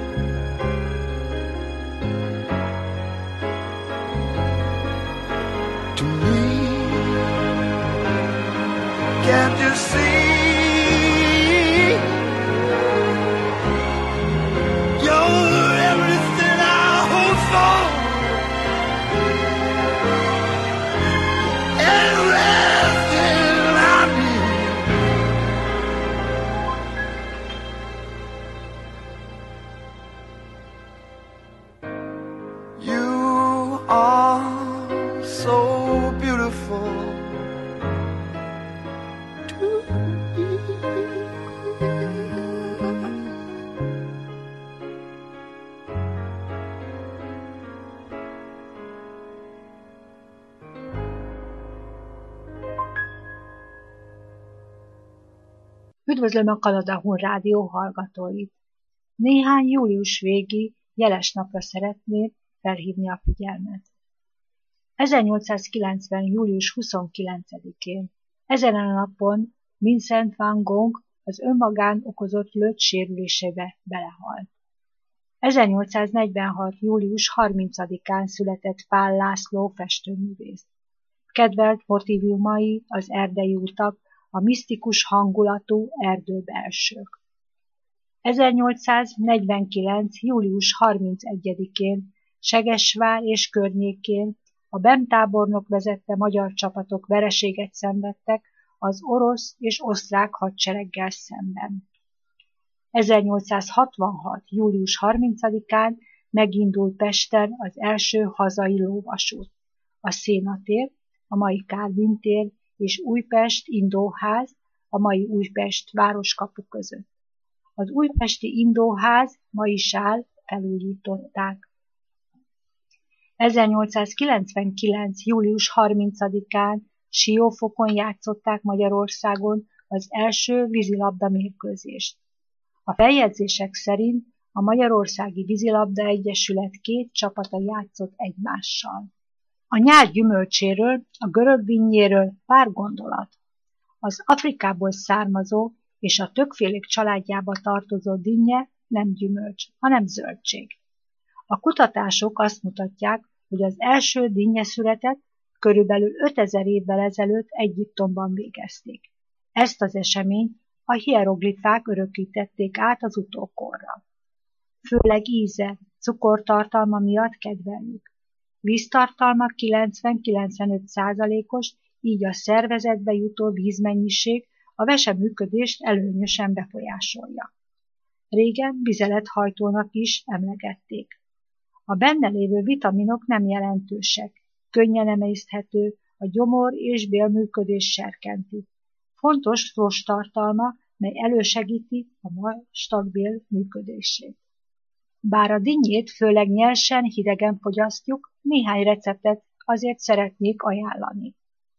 to me. Can't you see? Üdvözlöm a Kanada Hun Rádió hallgatóit! Néhány július végi jeles napra szeretném felhívni a figyelmet. 1890. július 29-én, ezen a napon Vincent van Gogh az önmagán okozott lőtt sérülésébe belehalt. 1846. július 30-án született Pál László festőművész. Kedvelt motívumai az erdei utak, a misztikus hangulatú erdőbelsők. 1849. július 31-én Segesvár és környékén a BEM tábornok vezette magyar csapatok vereséget szenvedtek az orosz és osztrák hadsereggel szemben. 1866. július 30-án megindult Pesten az első hazai lóvasút. A Szénatér, a mai Kálvin tér és Újpest-Indóház, a mai Újpest városkapu között. Az újpesti Indóház ma is áll, felújították. 1899. július 30-án Siófokon játszották Magyarországon az első vízilabda mérkőzést. A feljegyzések szerint a Magyarországi Vízilabda Egyesület 2 csapata játszott egymással. A nyár gyümölcséről, a görög dinnyéről pár gondolat. Az Afrikából származó és a többfélék családjába tartozó dinnye nem gyümölcs, hanem zöldség. A kutatások azt mutatják, hogy az első dinnyeszületet körülbelül 5000 évvel ezelőtt Egyiptomban végezték. Ezt az eseményt a hieroglifák örökítették át az utókorra. Főleg íze, cukortartalma miatt kedveljük. Víztartalma 90-95%-os, így a szervezetbe jutó vízmennyiség a vese működést előnyösen befolyásolja. Régen vizelethajtónak is emlegették. A benne lévő vitaminok nem jelentősek, könnyen emészthető, a gyomor és bélműködés serkenti. Fontos rosttartalma, mely elősegíti a vastagbél működését. Bár a dinnyét főleg nyersen, hidegen fogyasztjuk, néhány receptet azért szeretnék ajánlani.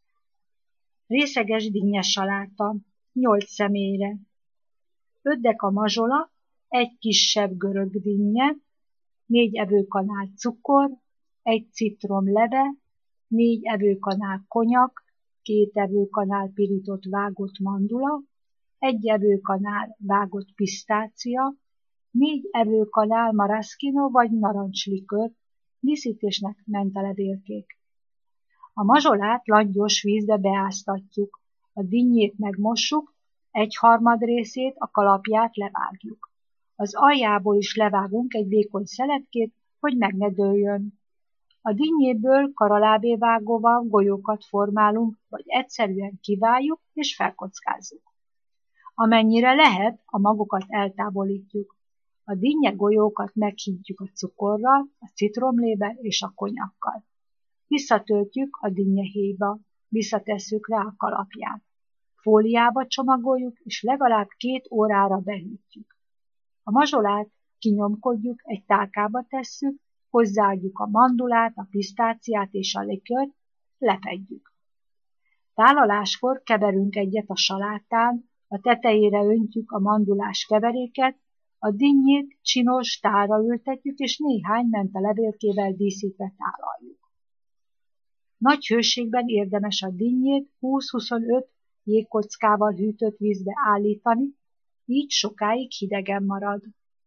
Részeges dinnyes saláta, 8 személyre. 5 deka mazsola, 1 kisebb görög dinnye, 4 evőkanál cukor, 1 citrom leve, 4 evőkanál konyak, 2 evőkanál pirított vágott mandula, 1 evőkanál vágott pisztácia, 4 evőkanál maraschino vagy narancslikör, díszítésnek mentelevélkék. A mazsolát langyos vízbe beáztatjuk, a dinnyét megmossuk, 1/3 részét, a kalapját levágjuk. Az aljából is levágunk egy vékony szeletkét, hogy meg ne dőljön. A dinnyéből karalábé vágóval golyókat formálunk, vagy egyszerűen kiváljuk és felkockázzuk. Amennyire lehet, a magokat eltávolítjuk. A dinnye golyókat meghintjük a cukorral, a citromlével és a konyakkal. Visszatöltjük a dinnyehéjba, visszatesszük rá a kalapját. Fóliába csomagoljuk, és legalább 2 órára behűtjük. A mazsolát kinyomkodjuk, egy tálkába tesszük, hozzáadjuk a mandulát, a pisztáciát és a likört, lefedjük. Tálaláskor keverünk egyet a salátán, a tetejére öntjük a mandulás keveréket, a dinnyét csinos tálra ültetjük, és néhány mentelevélkével díszítve tálaljuk. Nagy hőségben érdemes a dinnyét 20-25 jégkockával hűtött vízbe állítani, így sokáig hidegen marad.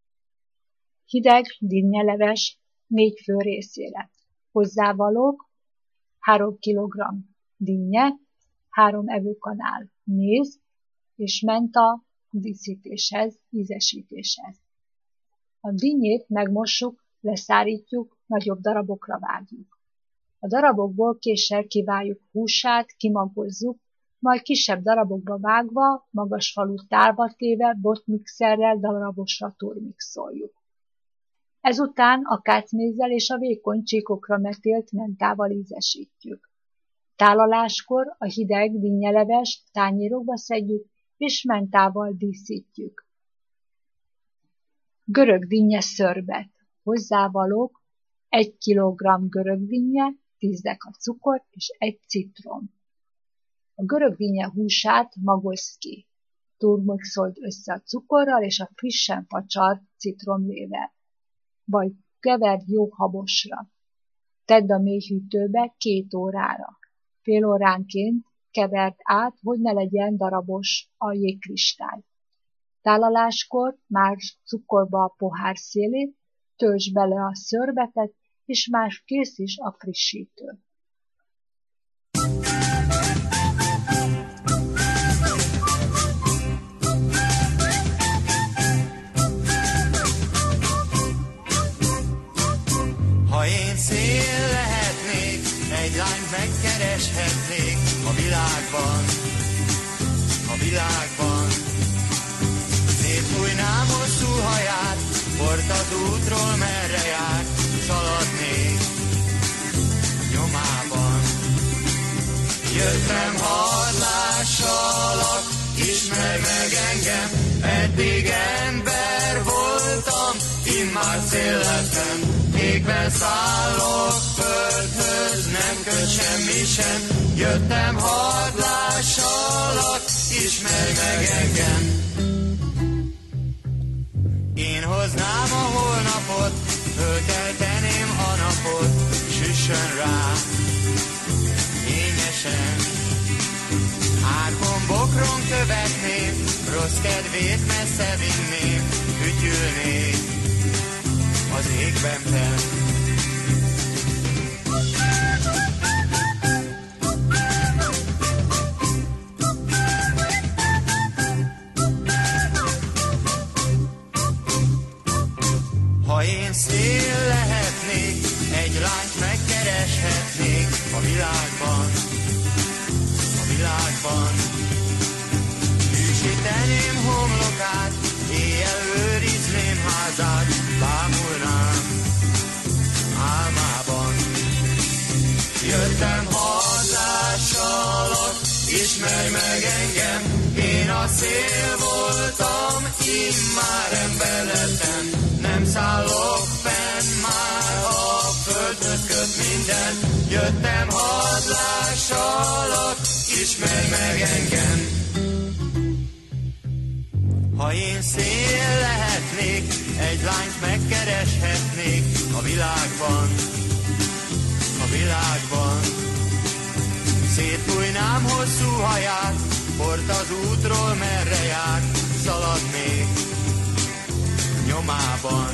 Hideg dinnyeleves 4 fő részére. Hozzávalók 3 kg dinnye, 3 evőkanál méz és menta díszítéshez, ízesítéshez. A dinnyét megmossuk, leszárítjuk, nagyobb darabokra vágjuk. A darabokból késsel kiváljuk húsát, kimagozzuk, majd kisebb darabokba vágva, magas falu tálba téve, botmixerrel darabosra turmixoljuk. Ezután a kácmézzel és a vékony csíkokra metélt mentával ízesítjük. Tálaláskor a hideg dinnyeleves tányérokba szedjük, és mentával díszítjük. Görög dinnye szörbet. Hozzávalók 1 kg görög dinnye, 10 deka cukor és 1 citrom. A görög dinnye húsát magozz ki. turmixold össze a cukorral és a frissen facsart citromlével. Vagy keverd jó habosra. Tedd a mélyhűtőbe 2 órára. Fél óránként keverd át, hogy ne legyen darabos a jégkristály. Tálaláskor már cukorba a pohár szélét, töltsd bele a szörbetet, és már kész is a frissítő. Ha én szél lehetnék, egy lányt megkereshetnék a világban, a világban. Szétfújnám hosszú haját, hord az útról merre jár, szaladnék nyomában. Jöttem hadlássalak, ismerj meg engem, eddig ember voltam, immár szél lettem. Égben szállok földhöz, nem köt semmi sem, jöttem hadlássalak, ismerj meg engem. Én hoznám a holnapot, fölkelteném a napot, süssön rá, fényesen. Árkon bokron követném, rossz kedvét messze vinném, fütyülnék az égben fenn. Ha én szél lehetnék, egy lányt megkereshetnék a világban, a világban. Hűsíteném homlokát, éjjel őrizném házát, bámulnám álmában. Jöttem hadlássalak, ismerj meg engem, én a szél voltam, immár ember lettem. Nem szállok fenn már, a földhöz köt minden. Jöttem hadlássalak, ismerj meg engem. Ha én szél lehetnék, egy lányt megkereshetnék a világban, a világban. Szétfújnám hosszú haját, hord az útról merre jár, szaladnék nyomában.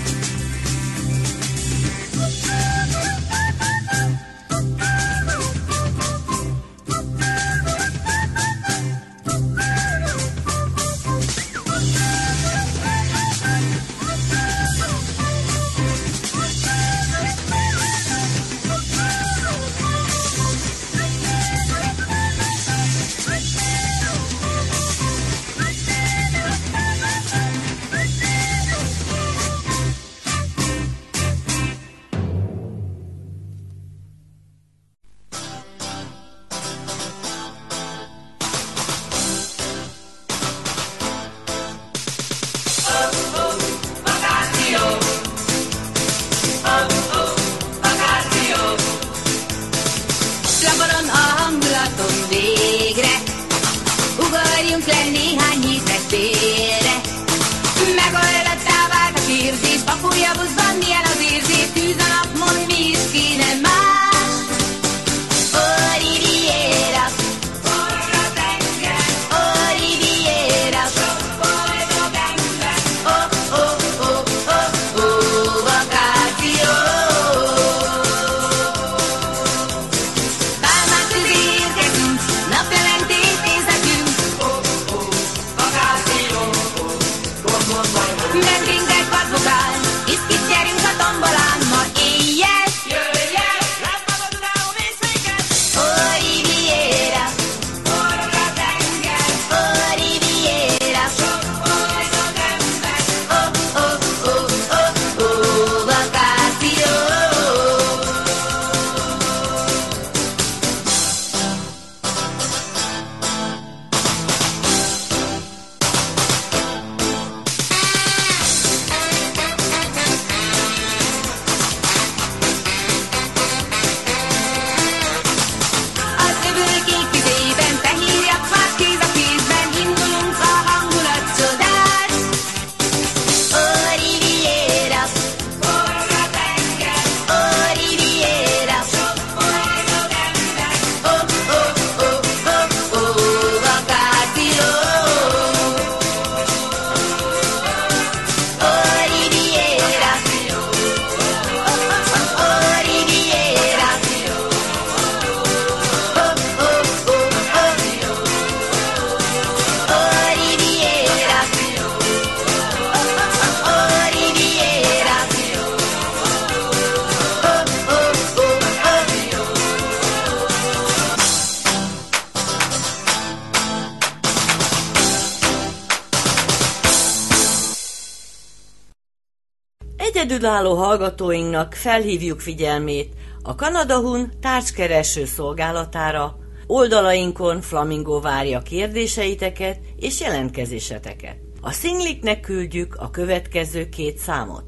Egyedülálló hallgatóinknak felhívjuk figyelmét a Kanada Hun tárgykereső szolgálatára. Oldalainkon Flamingo várja kérdéseiteket és jelentkezéseteket. A Szingliknek küldjük a következő 2 számot.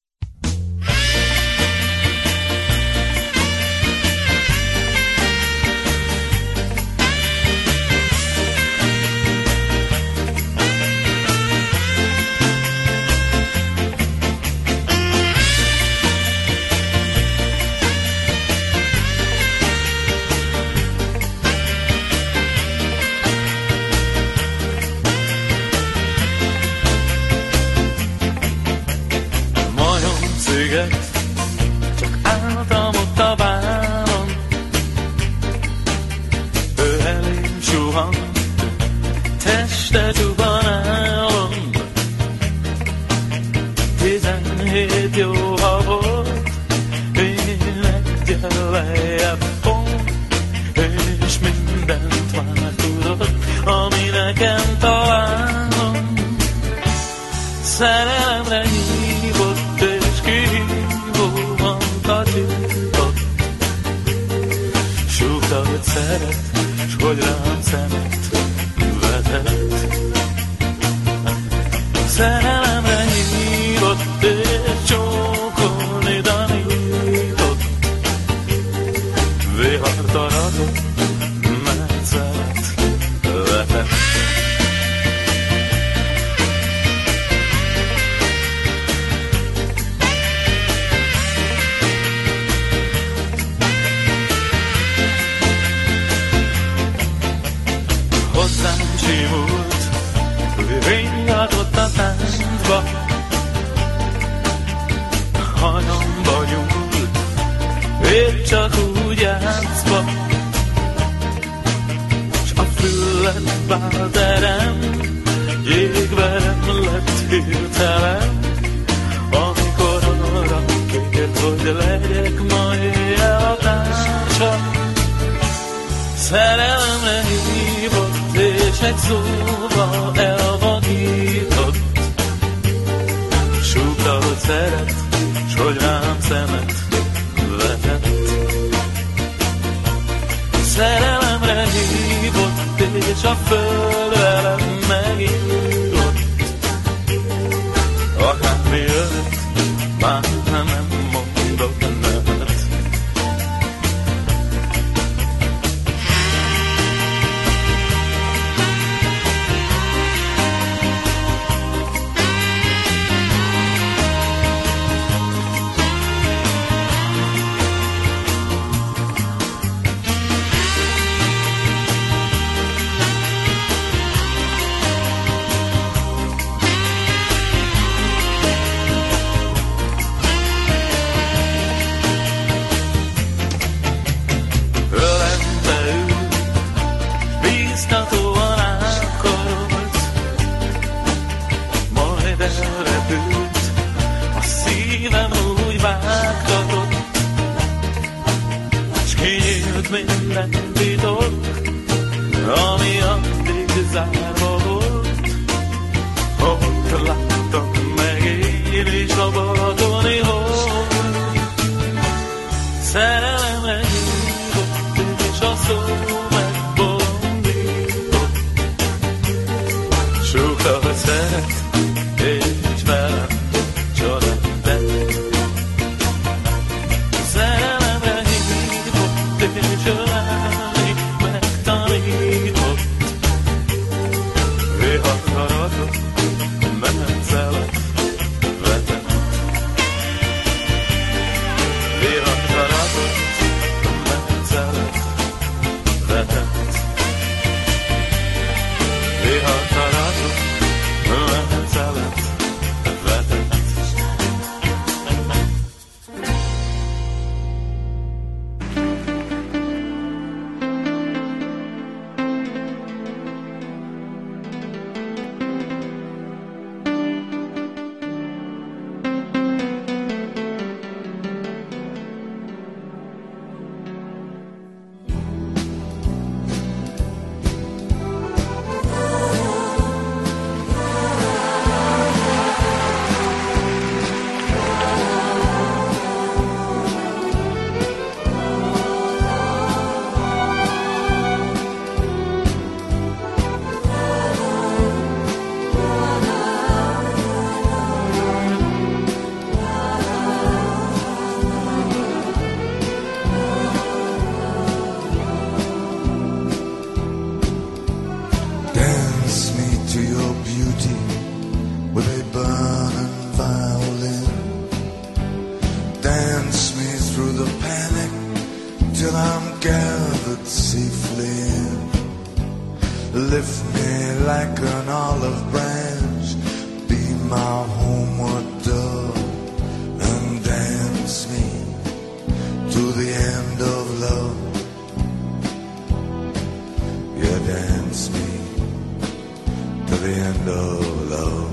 Csak álltam ott a bálon, ő elém suhant, teste csupan álom. 17 jó ha volt, én egyel lejjebb pont, és mindent már tudott, ami nekem találom. Szerelemre hívott, súgta, hogy szeret, s hogy rám szemet vetett. Szerelemre hívott, és csókolni tanított. Vihart aratott, mert szeret vetett. Hozzám simult, végigadott a táncba, hajamba nyúlt, épp csak úgy játszva, s a füllet bálterem, jégverem lett hirtelen, amikor arra kért, hogy legyek ma éjjel a társa. Szerelemre hívott, és egy szóval elvakított. Súgta, hogy szeret, s hogy rám szemet vetett. Szerelemre hívott, és a föld velem megívott. Akármi jött, már nem mondok nemet. Minden titok, ami addig zárva volt, ott láttam meg én is a balatoni hold. Szerelemre hívott, és a szó megbolondított. Súgta, hogy szeret, és velem csodát tett. Szerelemre hívott, és ölelni megtanított. Vihart aratott, menet vetett. Vihart aratott, menet vetett. Vihart aratott, menet vetett. like an olive branch, be my homeward dove, and dance me to the end of love. Yeah, dance me to the end of love.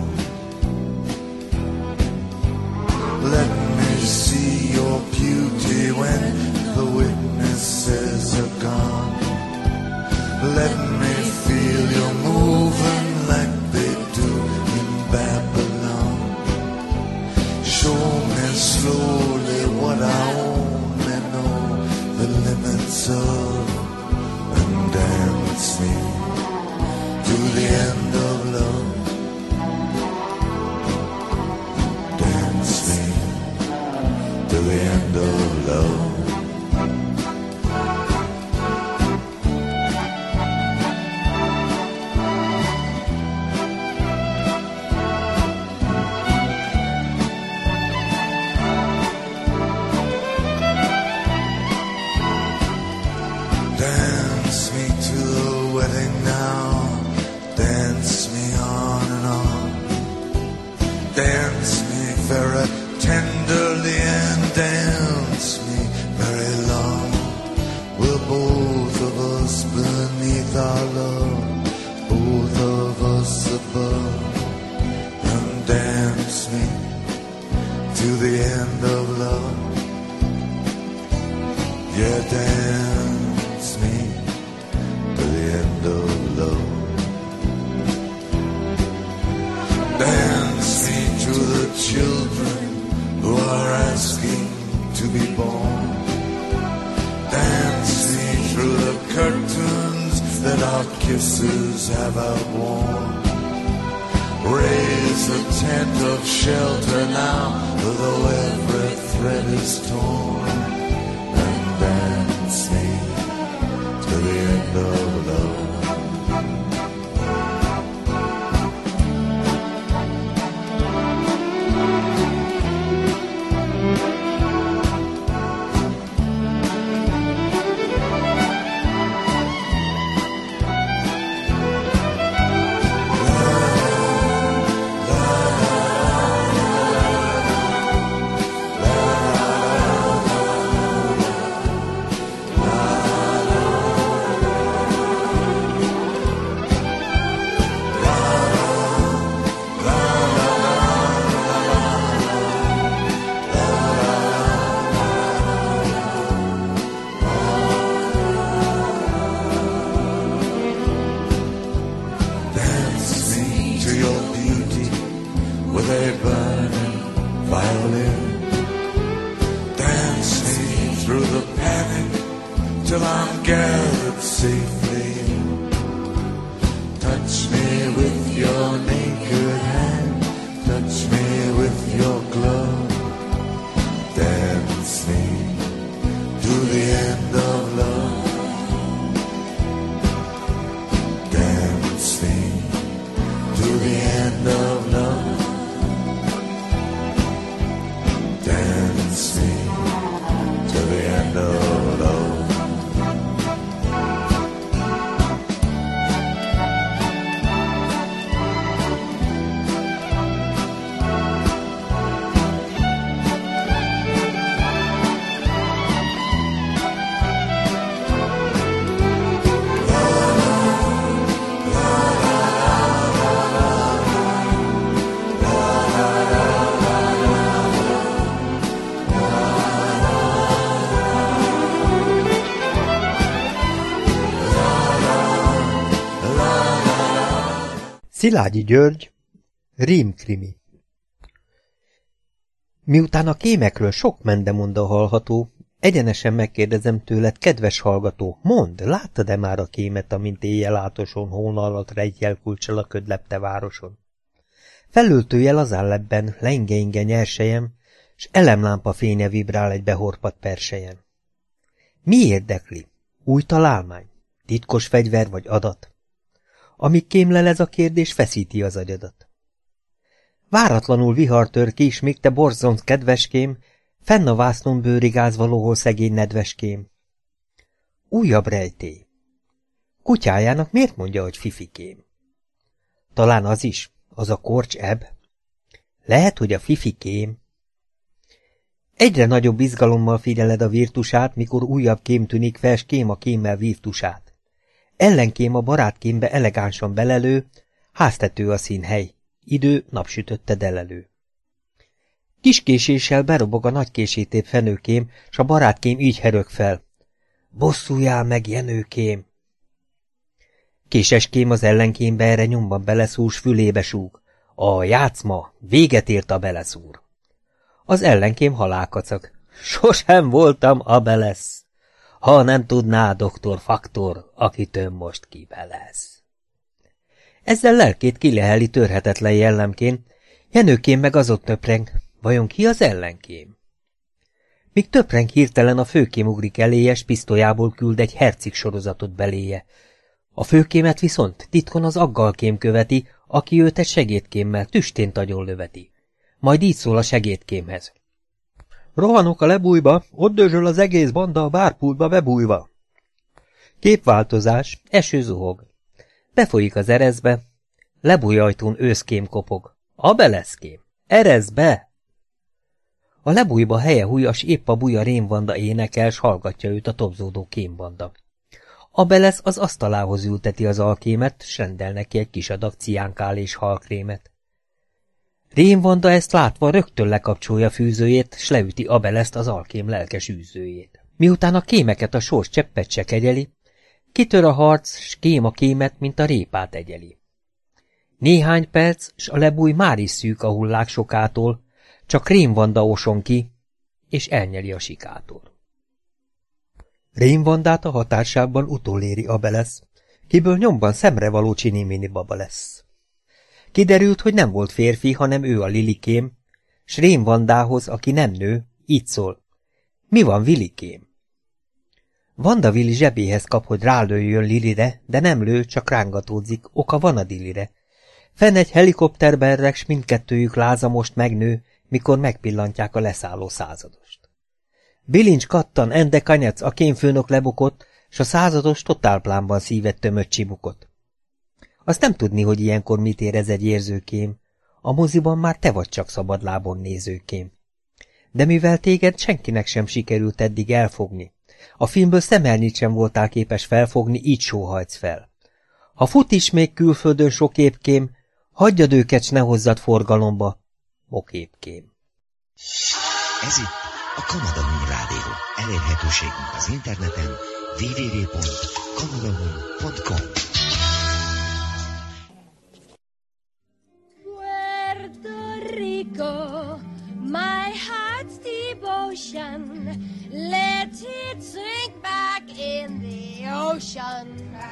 Let me see your beauty when the witnesses are gone. Let me feel you moving like they do in Babylon. Show me slowly what I only know the limits of, and dance me to the end of love. Dance me to the end of love. Dance me to the wedding now. Dance me on and on. Dance me very tenderly and dance me very long. We're both of us beneath our love, both of us above. And dance me to the end of love. Yeah, dance me to the end of love. Dance me to the children who are asking to be born. Dance me through the curtains that our kisses have outworn. Raise a tent of shelter now, though every thread is torn. And dance me to the end of love. Till I'm gathered safely in. Touch me with your naked hand, touch me with your glove. Dance me to the end of love. Dance me to the end of love. Dance me to the end of love. Szilágyi György, Rímkrimi. Miután a kémekről sok mendemonda hallható, egyenesen megkérdezem tőled, kedves hallgató, mondd, láttad-e már a kémet, amint éjjel átoson hón alatt rejtjelkulccsal a ködlepte városon? Felöltőjel az állebben, lenge-inge nyersejem, s elemlámpa fénye vibrál egy behorpadt persejen. Mi érdekli? Új találmány? Titkos fegyver vagy adat? Amíg kémlel ez a kérdés, feszíti az agyadat. Váratlanul vihar tör ki, s még te borzonsz, kedveském, fenn a vásznon bőrigáz valóhol szegény nedveském. Újabb rejtély. Kutyájának miért mondja, hogy fifikém? Talán az is, az a Korcs Ebb. Lehet, hogy a Fifikém. Egyre nagyobb izgalommal figyeled a virtusát, mikor újabb kém tűnik fel, s kém a kémmel virtusát. Ellenkém a barátkémbe elegánsan belelő, háztető a színhely, idő napsütötte delelő. Kiskéséssel berobog a nagykésétép fenőkém, s a barátkém így herög fel. Bosszuljál meg, Jenőkém! Késeském az ellenkémbe erre nyomban beleszúr, s fülébe súg. A játszma, véget ért a beleszúr. Az ellenkém halálkacag. Sosem voltam a belesz. Ha nem tudná, doktor Faktor, akitől most kibelesz. Ezzel lelkét kileheli törhetetlen jellemkén, Jenőkém meg azot töpreng, vajon ki az ellenkém? Míg töpreng hirtelen a főkém ugrik eléje, s pisztolyából küld egy herceg sorozatot beléje. A főkémet viszont titkon az aggalkém követi, aki őt egy segédkémmel tüstént agyon löveti. Majd így szól a segédkémhez. Rohanok a lebújba, ott dörzsöl az egész banda a bárpultba bebújva. Képváltozás, eső zuhog. Befolyik az ereszbe, lebújajtón őszkém kopog. A beleszkém, eresz be! A lebújba helye hújas, épp a buja rémvanda énekel, s hallgatja őt a tobzódó kémbanda. A belesz az asztalához ülteti az alkémet, s rendel neki egy kis adag ciánkál és halkrémet. Rémvanda ezt látva rögtön lekapcsolja fűzőjét, s leüti Abeleszt az alkém lelkes űzőjét. Miután a kémeket a sors cseppet se kegyeli, kitör a harc, s kém a kémet, mint a répát egyeli. Néhány perc, s a lebúj már is szűk a hullák sokától, csak Rémvanda oson ki, és elnyeli a sikátor. Rémvandát a hatásában utoléri Abelesz, kiből nyomban szemrevaló csinimini baba lesz. Kiderült, hogy nem volt férfi, hanem ő a Lilikém, s Rémvandához, aki nem nő, így szól. Mi van, Vilikém? Vanda Vili zsebéhez kap, hogy rálőjön Lilire, de nem lő, csak rángatódzik, oka van a Dilire. Fenn egy helikopterben s mindkettőjük láza most megnő, mikor megpillantják a leszálló századost. Bilincs kattan, ende kanyac, a kémfőnök lebukott, s a százados totálplánban szívett tömött csibukot. Azt nem tudni, hogy ilyenkor mit érez egy érzőkém, a moziban már te vagy csak szabadlábon nézőkém. De mivel téged senkinek sem sikerült eddig elfogni, a filmből szemelnyit sem voltál képes felfogni, így sóhajtsz fel. Ha fut is még külföldön sok épkém, hagyjad őket, s ne hozzad forgalomba, oképkém. Ez itt a Kanadahun Rádió. Elérhetőségünk az interneten www.kanadahun.com. Puerto Rico, my heart's devotion, let it sink back in the ocean.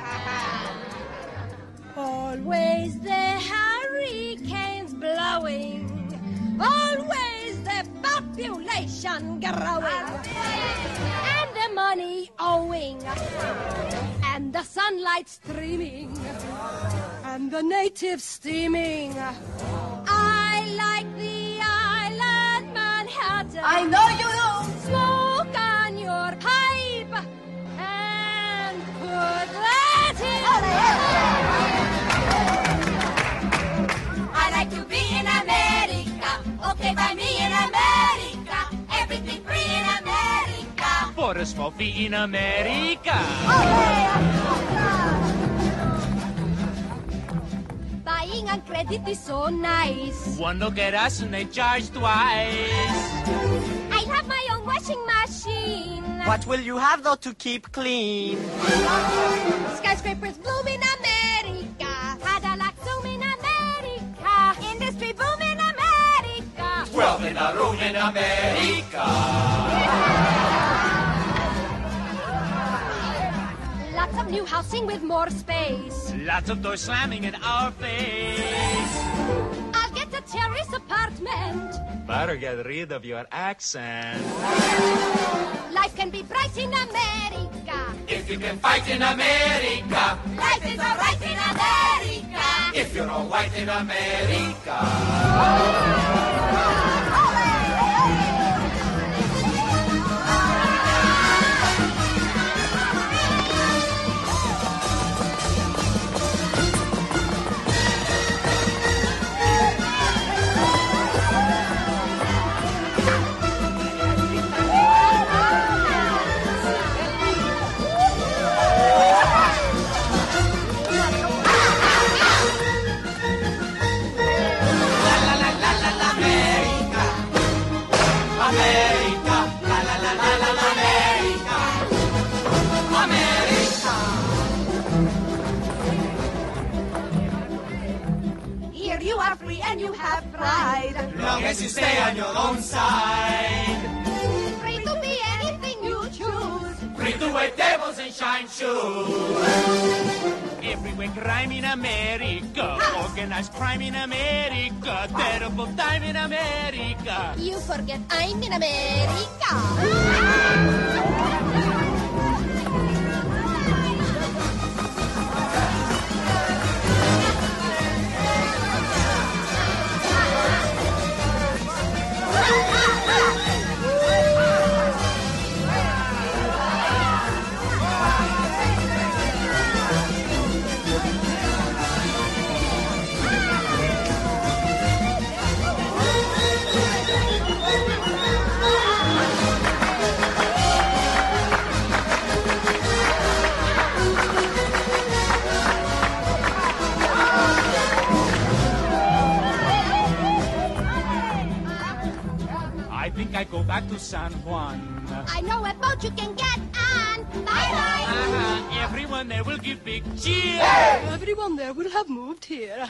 Always the hurricanes blowing, always the population growing, and the money owing, and the sunlight streaming, and the natives steaming. I like the island Manhattan. I know you do. Smoke on your pipe and put that in. I like to be in America. Okay, by me in America. Everything free in America. For a small fee in America. Buying on credit is so nice. One look at us and they charge twice. I have my own washing machine. What will you have though to keep clean? Skyscrapers bloom in America. Cadillac zoom in America. Industry boom in America. 12 in a room in America. Lots of new housing with more space. Lots of doors slamming in our face. I'll get a terrace apartment. Better get rid of your accent. Life can be bright in America. If you can fight in America. Life is alright in America. If you're all white in America. where you are free and you have pride. Long as you stay on your own side. Free to be anything you choose. Free to wear tables and shine shoes. Everywhere crime in America, organized crime in America, terrible time in America. You forget I'm in America. I go back to San Juan. I know a boat you can get on. Bye-bye. Everyone there will give big cheer. Everyone there will have moved here.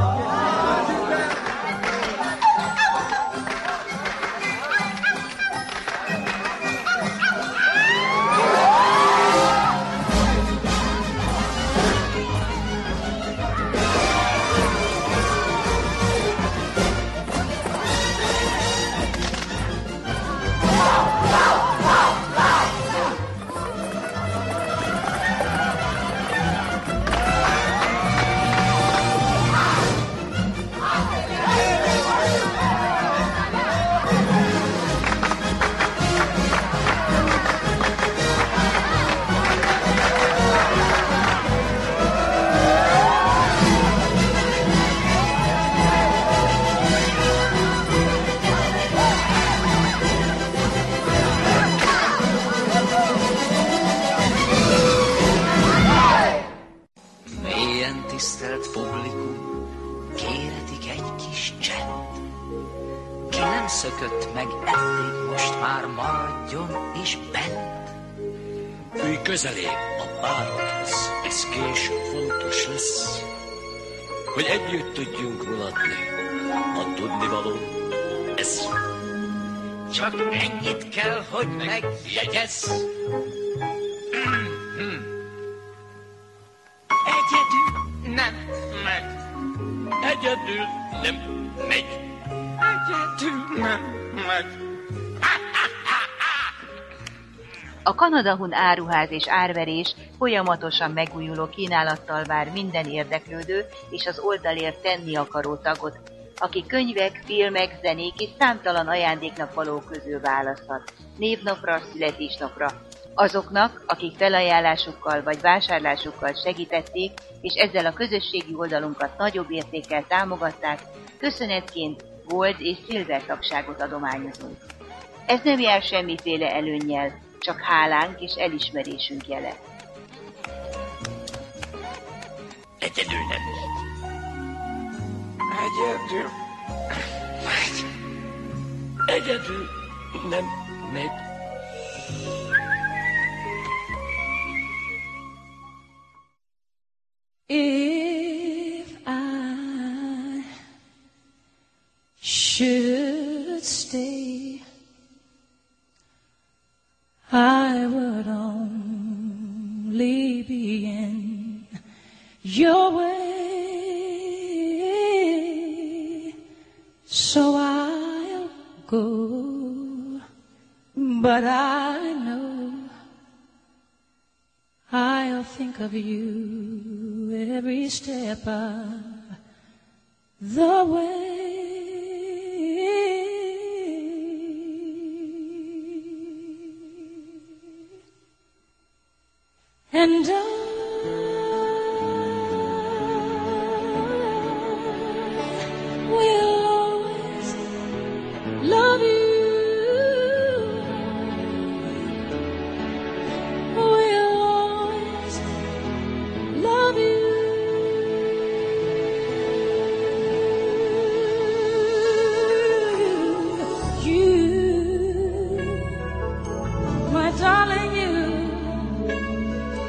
Tisztelt publikum, kéretik egy kis csend. Ki nem szökött meg eddig, most már maradjon is bent. Ülj közelébb a bárodhoz, ez később fontos lesz, hogy együtt tudjunk mulatni a tudnivaló, ez Csak ennyit kell, hogy megjegyezz. Egyedül nem megy. egyedül nem megy. Egyedül nem megy. A Kanada Hun áruház és árverés folyamatosan megújuló kínálattal vár minden érdeklődő és az oldalért tenni akaró tagot, aki könyvek, filmek, zenék és számtalan ajándéknak közül választhat, névnapra, születésnapra. Azoknak, akik felajánlásukkal vagy vásárlásukkal segítették, és ezzel a közösségi oldalunkat nagyobb értékkel támogatták, köszönetként gold és silver tagságot adományozunk. Ez nem jár semmiféle előnnyel, csak hálánk és elismerésünk jele. Egyedül nem megy. Egyedül megy. Egyedül nem megy. If I should stay, I would only be in your way, so I'll go, but I know I'll think of you every step of the way. And I will always love you. Will always love you. You, my darling, you.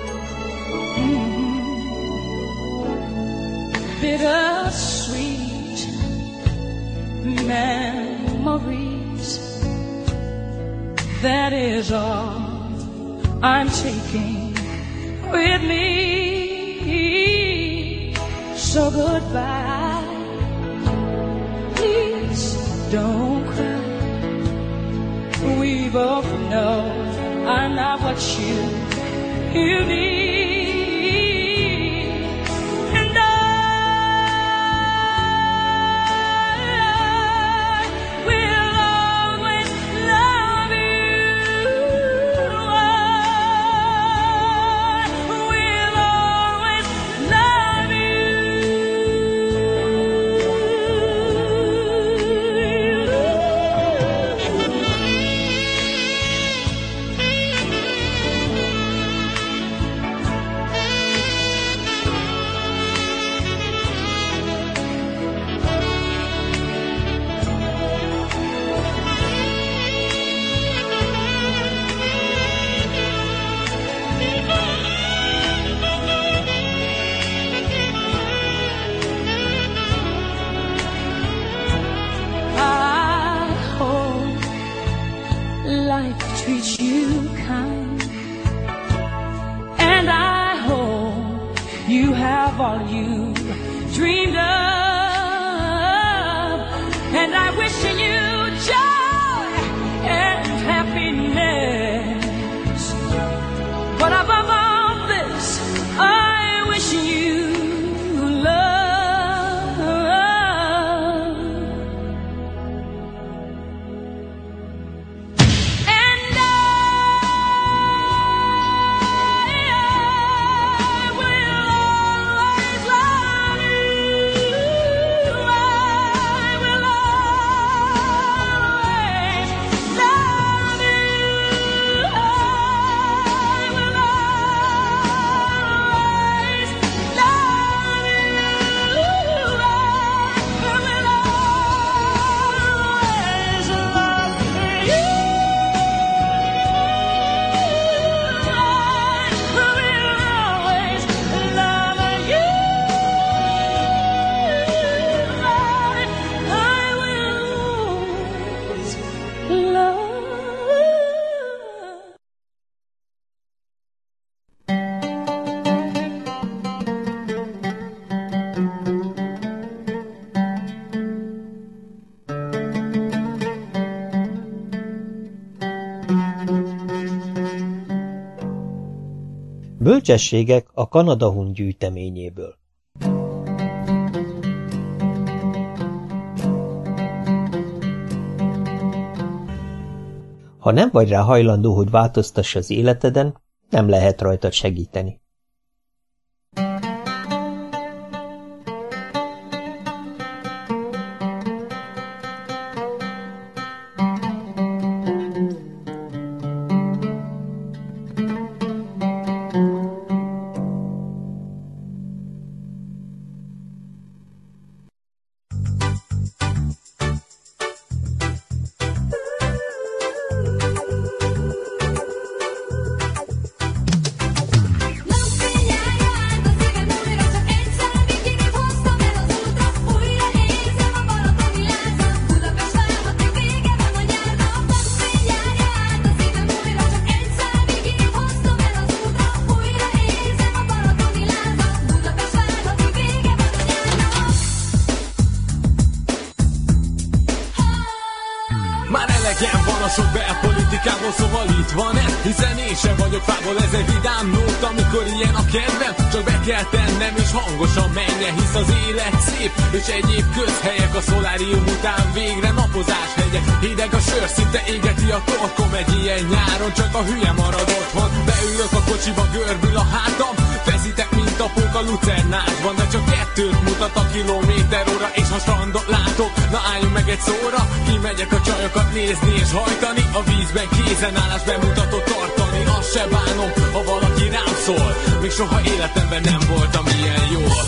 Bittersweet memories. That is all I'm taking with me. So goodbye. Please don't cry. We both know I'm not what you need. Treat you kind, and I hope you have all you dreamed of, and I wish you joy and happiness, but above all this I wish you love. Bölcsességek a Kanada-hun gyűjteményéből. Ha nem vagy rá hajlandó, hogy változtass az életeden, nem lehet rajtad segíteni. Szóval itt van-e? Hiszen én sem vagyok fából, ez egy vidám nót, amikor ilyen a kedvem. Csak be kell tennem és hangosan menjen, hisz az élet szép, és egyéb közhelyek a szolárium után végre napozás hegyek. Hideg a sör, szinte égeti a torkom egy ilyen nyáron, csak a hülye marad otthon. Beülök a kocsiba, görbül a hátam, feszítek, mint a pók a lucernásban, de csak kettőt mutat a kilométeróra, és ha strandot látok, na álljunk meg egy szóra. Kimegyek a csajokat nézni és hajtani, a vízben kézenállás bemutatott tartani. Azt se bánom, ha valaki rám szól, még soha életemben nem voltam ilyen jól.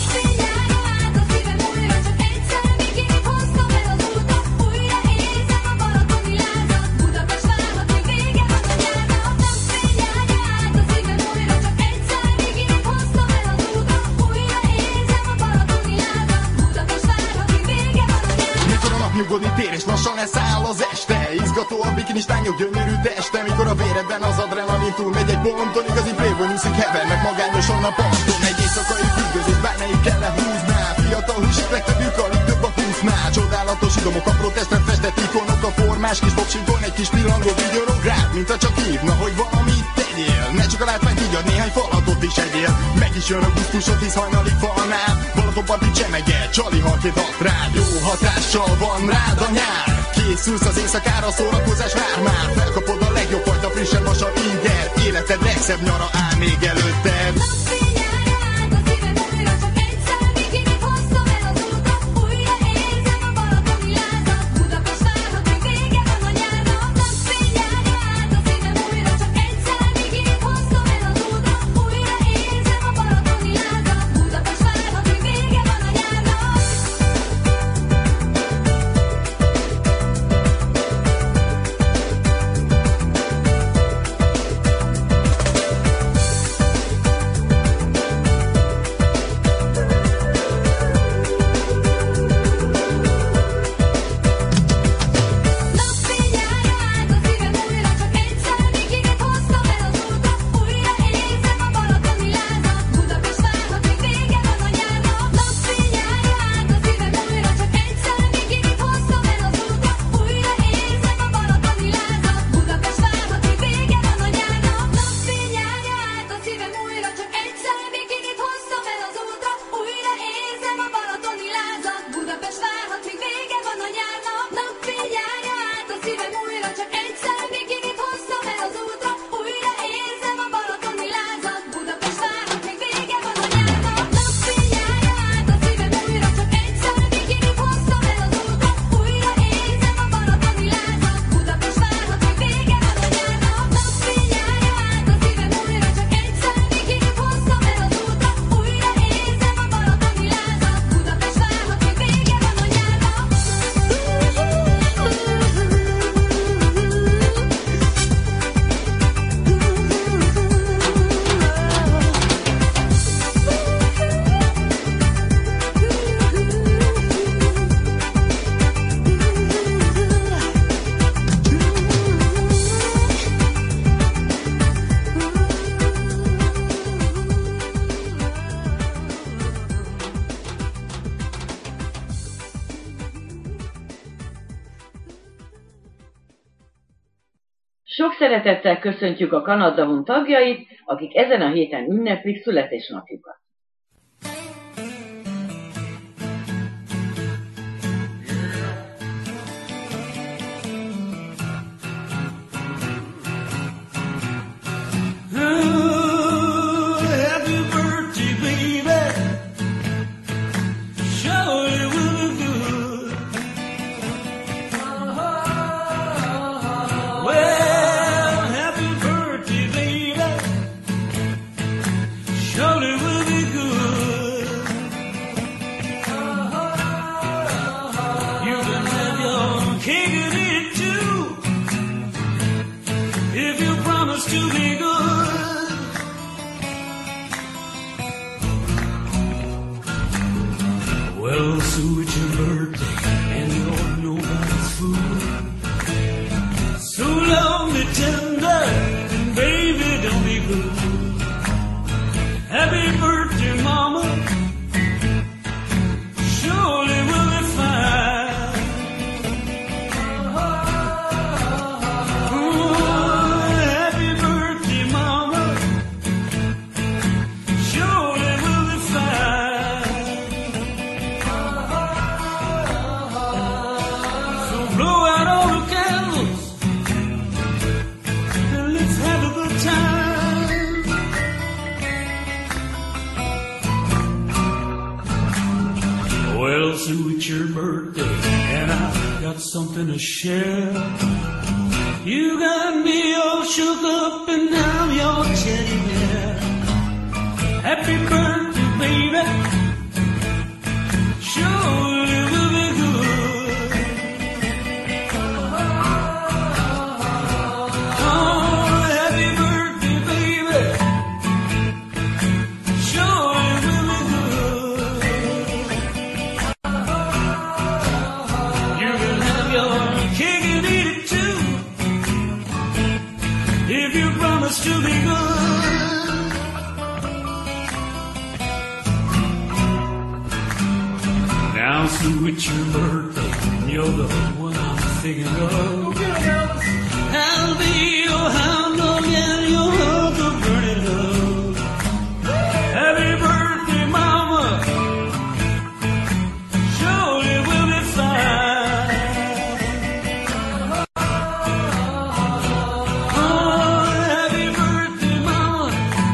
nyugodni tér, és lassan leszáll az este. Izgató a bikinis lányok gyönyörű teste, mikor a véredben az adrenalin túl megy egy ponton. Igazi playboy nyúszik hevernek magányosan a parton. Egy éjszakai függözés, bármelyikkel lehúzná. Fiatal húsik, legtöbbük alig több a 20-nál. Csodálatos idomok, apró testre festett ikonok, a formás kis popsikon egy kis pillangó vigyorog rád, mint ha csak hívna, hogy valamit tegyél. Ne csak a látványt vigyad, néhány falatot is egyél. Meg is jön a gusztusod, hisz hajnalig falnál. Balatonparti csemege, csali halkét hat rád. Jó hatással van rád a nyár. Készülsz az éjszakára, szórakozás vár már. Felkapod a legjobb fajta, frissebb vasat inger. Életed legszebb nyara áll még előtted. Sok szeretettel köszöntjük a Kanada Hun tagjait, akik ezen a héten ünneplik születésnapjukat. Something to share. You got me all shook up and I'm your teddy bear. Happy birthday, baby. Sure it will be good. Oh, happy birthday, baby. Sure it will be good. You can Sue, it's your birthday. You're the one I'm thinking of. I'll be your hound dog and your heart of burning love. Happy birthday, mama. Surely we'll be fine. Oh, happy birthday, mama.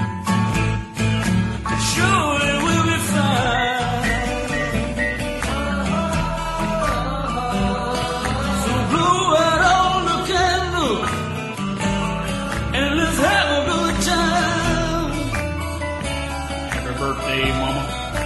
Surely we'll be fine. So blow out all the candles and let's have a good time. Happy birthday, mama.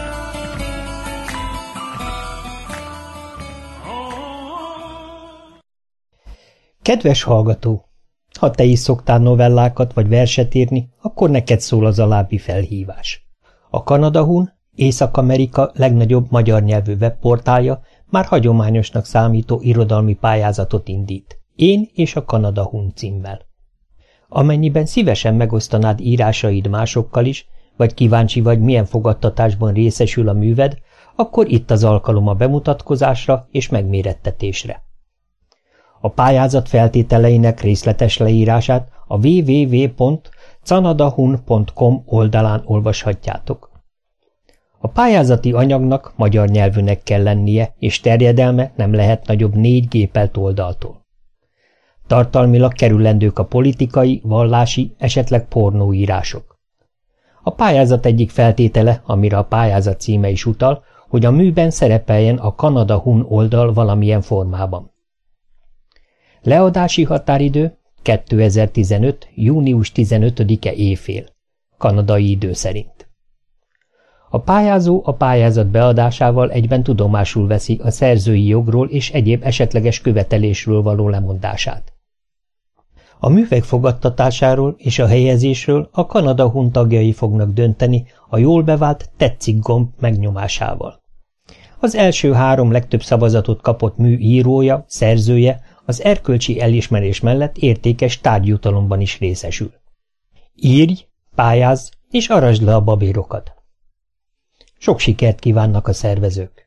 Kedves hallgató! Ha te is szoktál novellákat vagy verset írni, akkor neked szól az alábbi felhívás. A Kanada Hun, Észak-Amerika legnagyobb magyar nyelvű webportálja már hagyományosnak számító irodalmi pályázatot indít. Én és a Kanada Hun címmel. Amennyiben szívesen megosztanád írásaid másokkal is, vagy kíváncsi vagy, milyen fogadtatásban részesül a műved, akkor itt az alkalom a bemutatkozásra és megmérettetésre. A pályázat feltételeinek részletes leírását a www.canadahun.com oldalán olvashatjátok. A pályázati anyagnak magyar nyelvűnek kell lennie, és terjedelme nem lehet nagyobb 4 gépelt oldaltól. Tartalmilag kerülendők a politikai, vallási, esetleg pornóírások. A pályázat egyik feltétele, amire a pályázat címe is utal, hogy a műben szerepeljen a Kanada Hun oldal valamilyen formában. Leadási határidő 2015. június 15-e éjfél, kanadai idő szerint. A pályázó a pályázat beadásával egyben tudomásul veszi a szerzői jogról és egyéb esetleges követelésről való lemondását. A művek fogadtatásáról és a helyezésről a Kanada Hun tagjai fognak dönteni a jól bevált tetszik gomb megnyomásával. Az első 3 legtöbb szavazatot kapott mű írója, szerzője az erkölcsi elismerés mellett értékes tárgyjutalomban is részesül. Írj, pályázz és arasd le a babérokat! Sok sikert kívánnak a szervezők!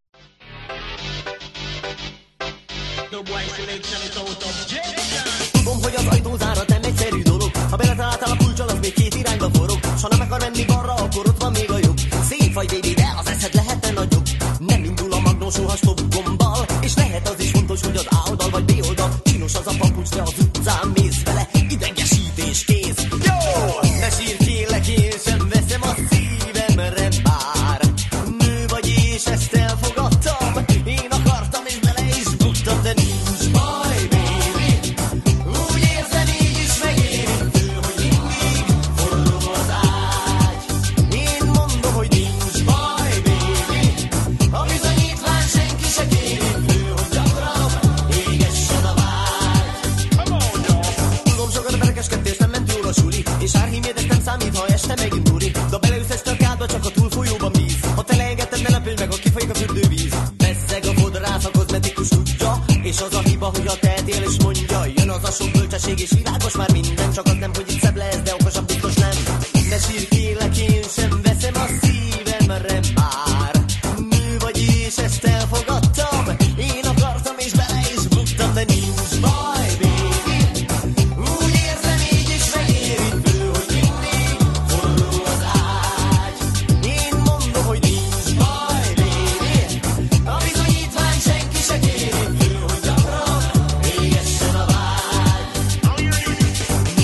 Tudom, hogy az ajtózárat nem egyszerű dolog. Ha beletaláltál a kulccsal, az még 2 irányba forog. S ha nem akar menni balra, akkor ott van még a jobb. Szép vagy, baby, de az eszed lehetne nagyobb. Nem indul a magnó soha stop gombbal. És lehet az is fontos, hogy az A oldal vagy B oldal. Csinos az a papucs, de az utcán mész vele. Idegesítés kész. Jó! Ne sírj, kérlek, én sem veszem a szívemre már. Nő vagy és ezt elfogadtam. Én akartam és bele is buktam, de nincs baj, baby. Úgy érzem, így is megérintő, hogy mindig forró az ágy. Én mondom, hogy nincs baj, baby. A bizonyítvány senki se kérintő, hogy gyakran égessen a vágy. Tudom, sokat berekeskedtél, és nem ment jól a suli. És árhímédek nem számít, ha este megint duri. De beleülsz egy törkádba, csak a túlfolyóban víz. Ha te leengedted, ne lepődj meg, ha kifolyik a fürdővíz. Bezzeg a fodrász, a kozmetikus tudja. És az a hiba, hogy a tehetél és mondja. Jön az a sok bölcsesség és világos már minden. Csak az nem, hogy itt szebb lesz, de okosabb biztos nem. Ne sírj, kérlek, én sem veszem a szívemre már. Nő vagy és ezt elfogadtam. Én akartam és bele is buktam, de nincs baj, baby. Úgy érzem, így is megérintő, hogy mindig forró az ágy. Én mondom, hogy nincs baj, baby. A bizonyítvány senki se kérintő, hogy gyakran égessen a vágy.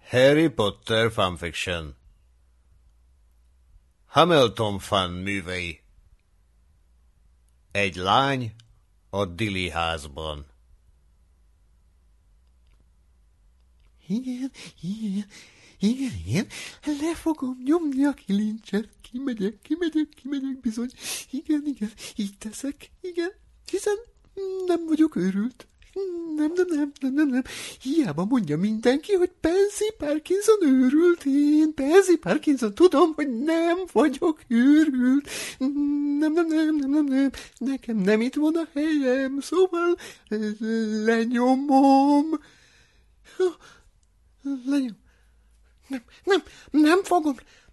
Harry Potter fanfiction. Hamilton fan művei. Egy lány a Dili házban. Igen, le fogom nyomni a kilincset, kimegyek bizony. Igen, így teszek, igen, hiszen nem vagyok őrült. Nem. Hiába mondja mindenki, hogy Pansy Parkinson őrült. Én Pansy Parkinson tudom, hogy nem vagyok őrült. Nem. Nekem nem itt van a helyem, szóval lenyomom. Nem fogom.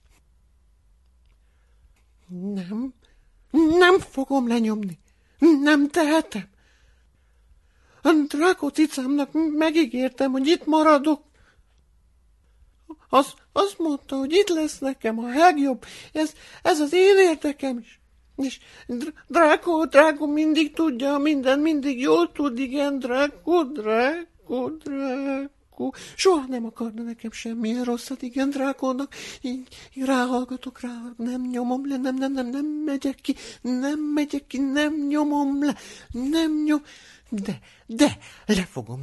Nem fogom lenyomni. Nem tehetem. A Draco cicámnak megígértem, hogy itt maradok. Azt mondta, hogy itt lesz nekem a legjobb. Ez az én érdekem is. És Draco mindig tudja, mindig jól tud, igen, Draco. Soha nem akarna nekem semmilyen rosszat, igen, Drákónak. Így ráhallgatok, nem nyomom le, nem megyek ki, nem nyomom le, de le fogom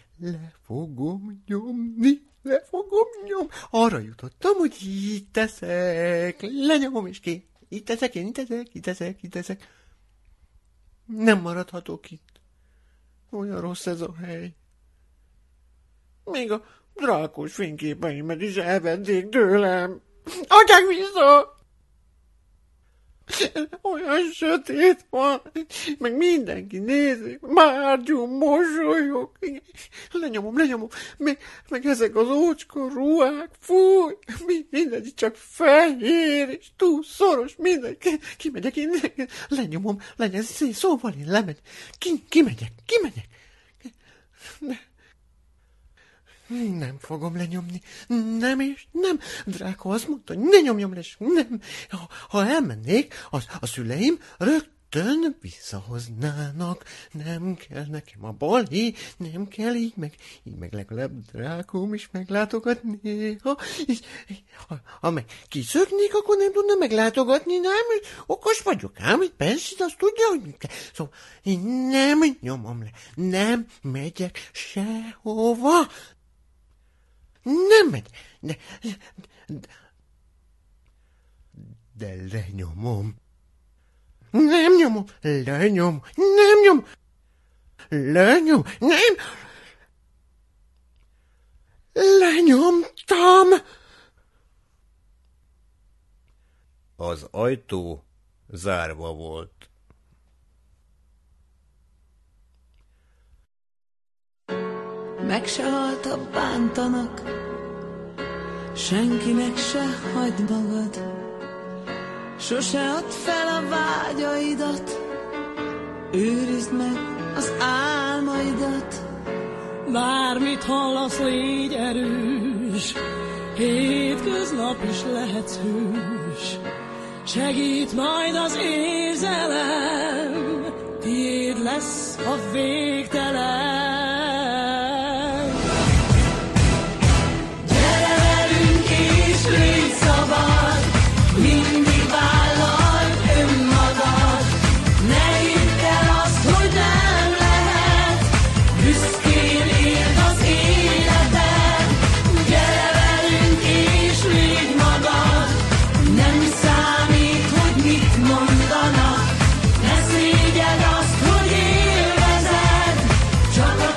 nyomni. Arra jutottam, hogy így teszek, lenyomom és ki. Így teszek. Nem maradhatok itt. Olyan rossz ez a hely. Még a drákos fényképeimet is elvették tőlem. Adják vissza! Olyan sötét van, meg mindenki nézik, Márgyú mosolyog. Lenyomom, meg ezek az ócska ruhák, fúj, mindenki csak fehér, és túl szoros, mindenki. Kimegyek én, lenyomom, szóval én lemegyek. Kimegyek. Nem fogom lenyomni. Nem. Dráko azt mondta, hogy ne nyomjam le, nem. Ha elmennék, a szüleim rögtön visszahoznának. Nem kell nekem a balhé, nem kell így meg legalább Drákóm is meglátogat néha. Ha meg kiszöknék, akkor nem tudna meglátogatni, nem? Okos vagyok, ám, hogy persze, azt tudja, hogy mit kell. Szóval én nem nyomom le, nem megyek sehova. Nem megy, de lenyomom. Nem nyomom. Lenyomtam. Az ajtó zárva volt. Meg se haltabb bántanak, senkinek se hagyd magad, sose add fel a vágyaidat, őrizd meg az álmaidat. Bármit hallasz, légy erős, hétköznap is lehetsz hős, segít majd az érzelem, tiéd lesz a végtelen. Légy szabad, mindig vállald önmagad, ne hidd el azt, hogy nem lehet, büszkén éld az életed. Gyere velünk és légy magad, nem számít, hogy mit mondanak, ne szégyeld azt, hogy élvezed, csak a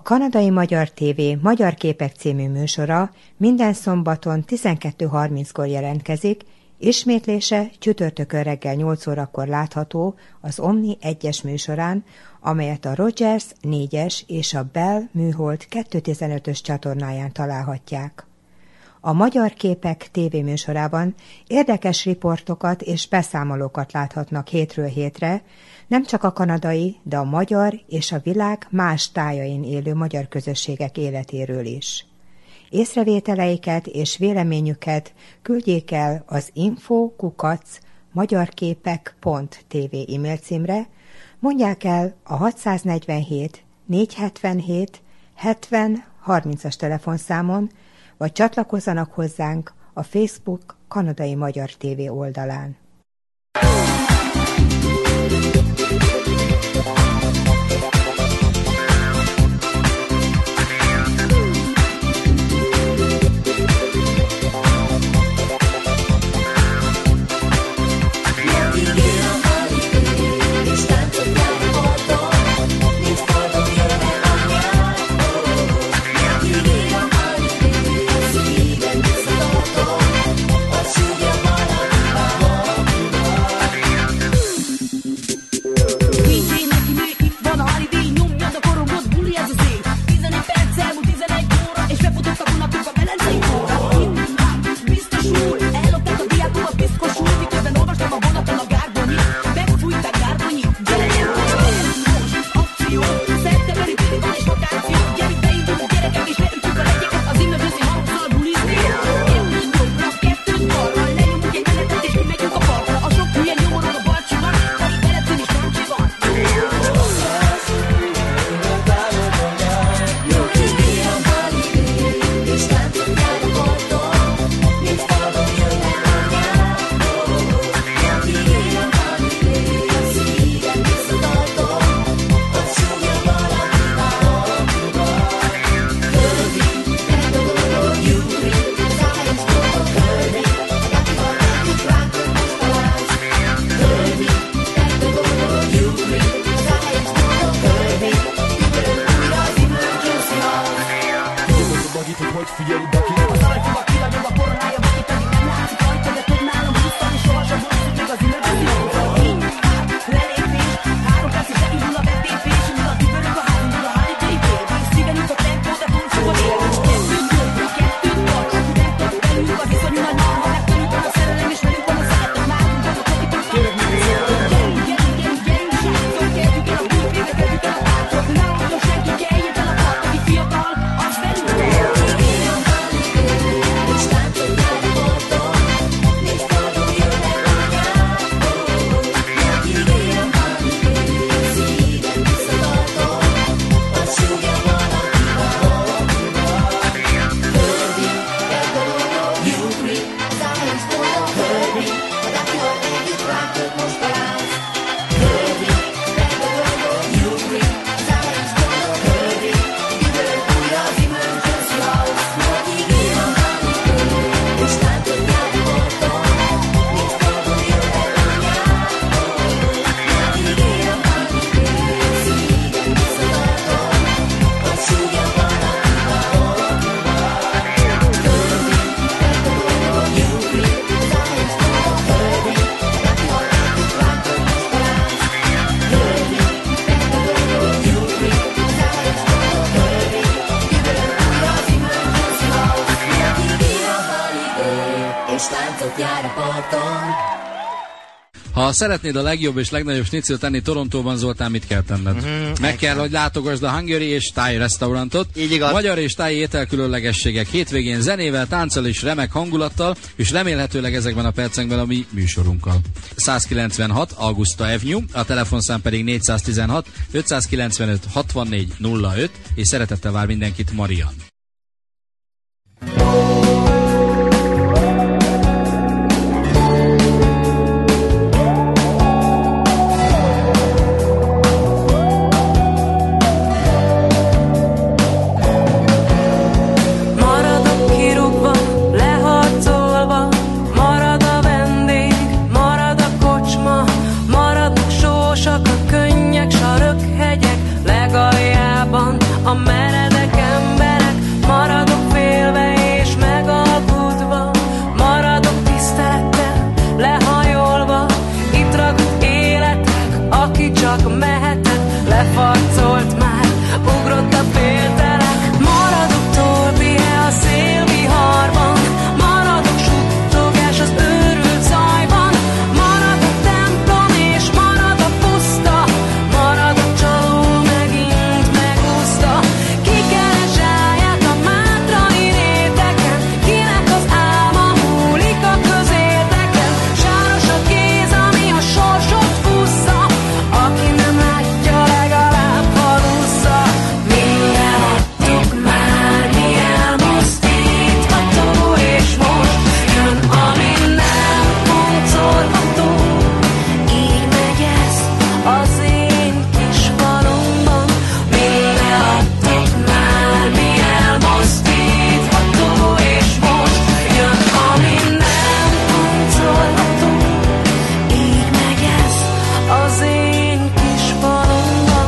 A Kanadai Magyar TV Magyar Képek című műsora minden szombaton 12:30-kor jelentkezik, ismétlése csütörtökön reggel 8 órakor látható az Omni 1-es műsorán, amelyet a Rogers 4-es és a Bell műhold 215-ös csatornáján találhatják. A Magyar Képek tévéműsorában érdekes riportokat és beszámolókat láthatnak hétről hétre, nem csak a kanadai, de a magyar és a világ más tájain élő magyar közösségek életéről is. Észrevételeiket és véleményüket küldjék el az info@magyarképek.tv e-mail címre, mondják el a 647 477 70 30-as telefonszámon, vagy csatlakozzanak hozzánk a Facebook Kanadai Magyar TV oldalán. Ha szeretnéd a legjobb és legnagyobb schnitzel tenni Torontóban, Zoltán, mit kell tenned? Meg kell, hogy látogasd a Hungary és Thai restaurantot. Így igaz. Magyar és Thai ételkülönlegességek hétvégén zenével, tánccal és remek hangulattal, és remélhetőleg ezekben a percekben a mi műsorunkkal. 196 Augusta Avenue, a telefonszám pedig 416 595 64 05, és szeretettel vár mindenkit Marian. A merev csak mehetett, lefarcolt már, ugrott a féltelek. Maradok torpie a szélviharban, maradok suttogás az őrült zajban, marad a templom és marad a puszta, marad a csaló megint megúszta. Ki kereseljet a mátrai réteken, kinek az álma múlik a közérdeken. Sáros a kéz, ami a sorsot fúszza, aki nem látja, legalább halúzza. Minden adtuk már, mi elmozdítható, és most jön, ami nem boncolható. Így megy ez az én kis falomban. Minden adtuk már, mi elmozdítható, és most jön, ami nem boncolható. Így megy ez az én kis falomban.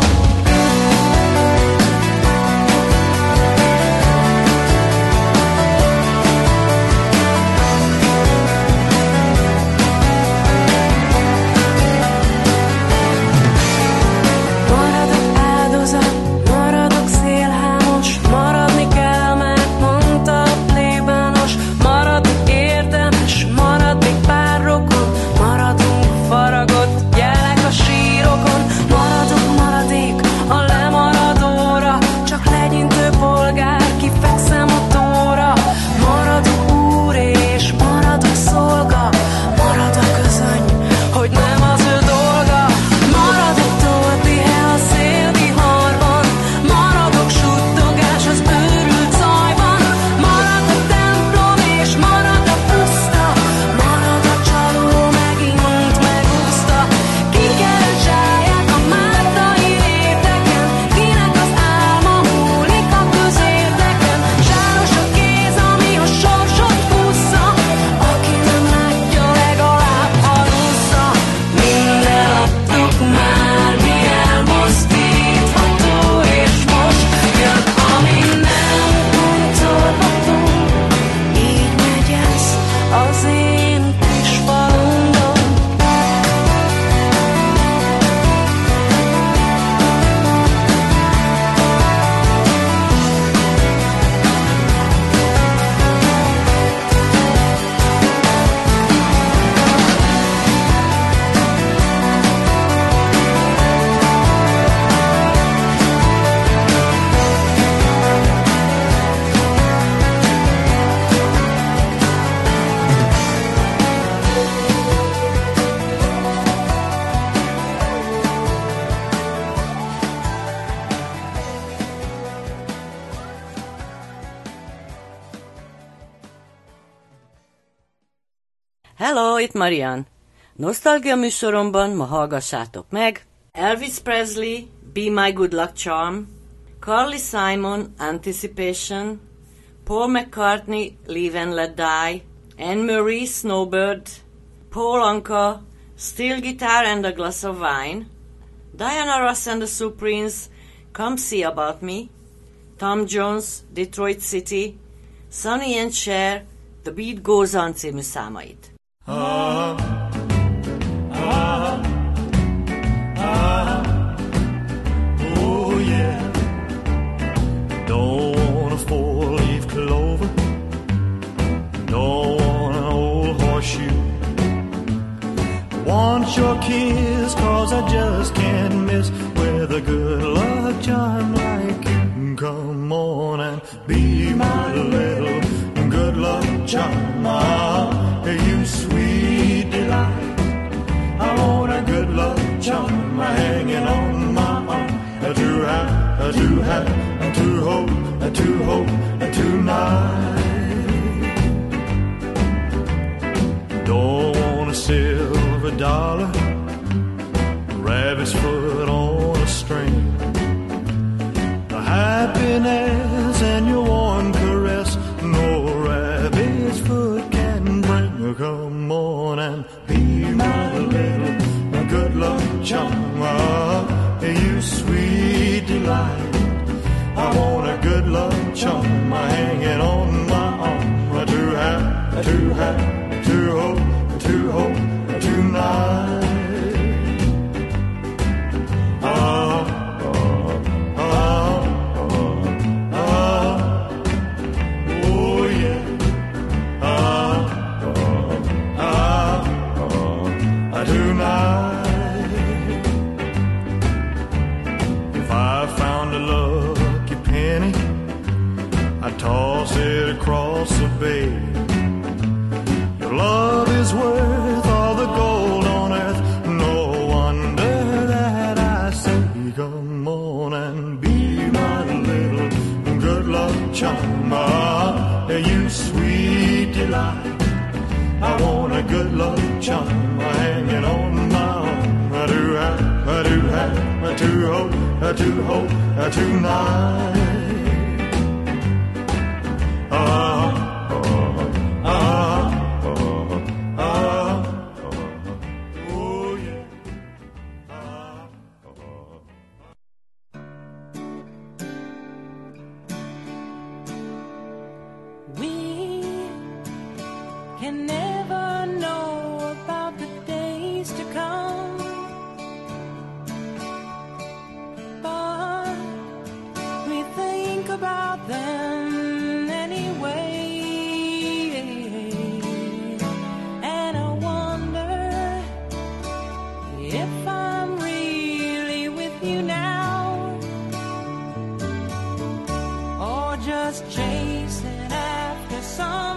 Maradok áldozat, maradok szélhámos, maradni kell, mert mondta a plébános. Maradok érdemes, marad még pár rokon, maradunk faragott jelek a sírokon. Maradok maradék a lemaradóra, csak legyintő polgár, kifekszem a tóra. Maradok úr és maradok szolga, marad a közöny, hogy nem az ő dolga. Maradok torpie a szélviharban, maradok suttogás az őrült zajban, marad a templom és marad a puszta, marad a csaló megint megúszta. Ki kereseljet a mátrai réteken, kinek az álma múlik a közérdeken. Sáros a kéz, ami a sorsot fúszza, aki nem látja, legalább halúzza. Minden adtuk már, mi elmozdítható, és most jön, ami nem boncolható. Így megy ez az én kis falomban. Hello, itt Marian. Nosztalgia műsoromban ma hallgassátok meg Elvis Presley, Be My Good Luck Charm, Carly Simon, Anticipation, Paul McCartney, Live and Let Die, Anne Marie, Snowbird, Paul Anka, Steel Guitar and a Glass of Wine, Diana Ross and the Supremes, Come See About Me, Tom Jones, Detroit City, Sonny and Cher, The Beat Goes On című számait. Oh yeah. Don't want a four-leaf clover, don't want an old horseshoe. Want your kiss, 'cause I just can't miss with a good luck charm like you. Come on and be my little good luck charm. You sweet delight, I want a good luck charm hanging on my arm. To have, to hope tonight. Don't want a silver dollar, rabbit's foot on a string. The happiness and your warm caress, no rabbit's foot can bring. Come on and be my little good luck charm. You sweet delight, I want a good luck charm hanging on my arm. To hope tonight. toss it across the bay. Your love is worth all the gold on earth. No wonder that I say, come on and be my little good luck charm. Ah, you sweet delight. I want a good luck charm hanging on my arm. I do have to hold tonight. Can never know about the days to come, but we think about them anyway. And I wonder if I'm really with you now, or just chasing after some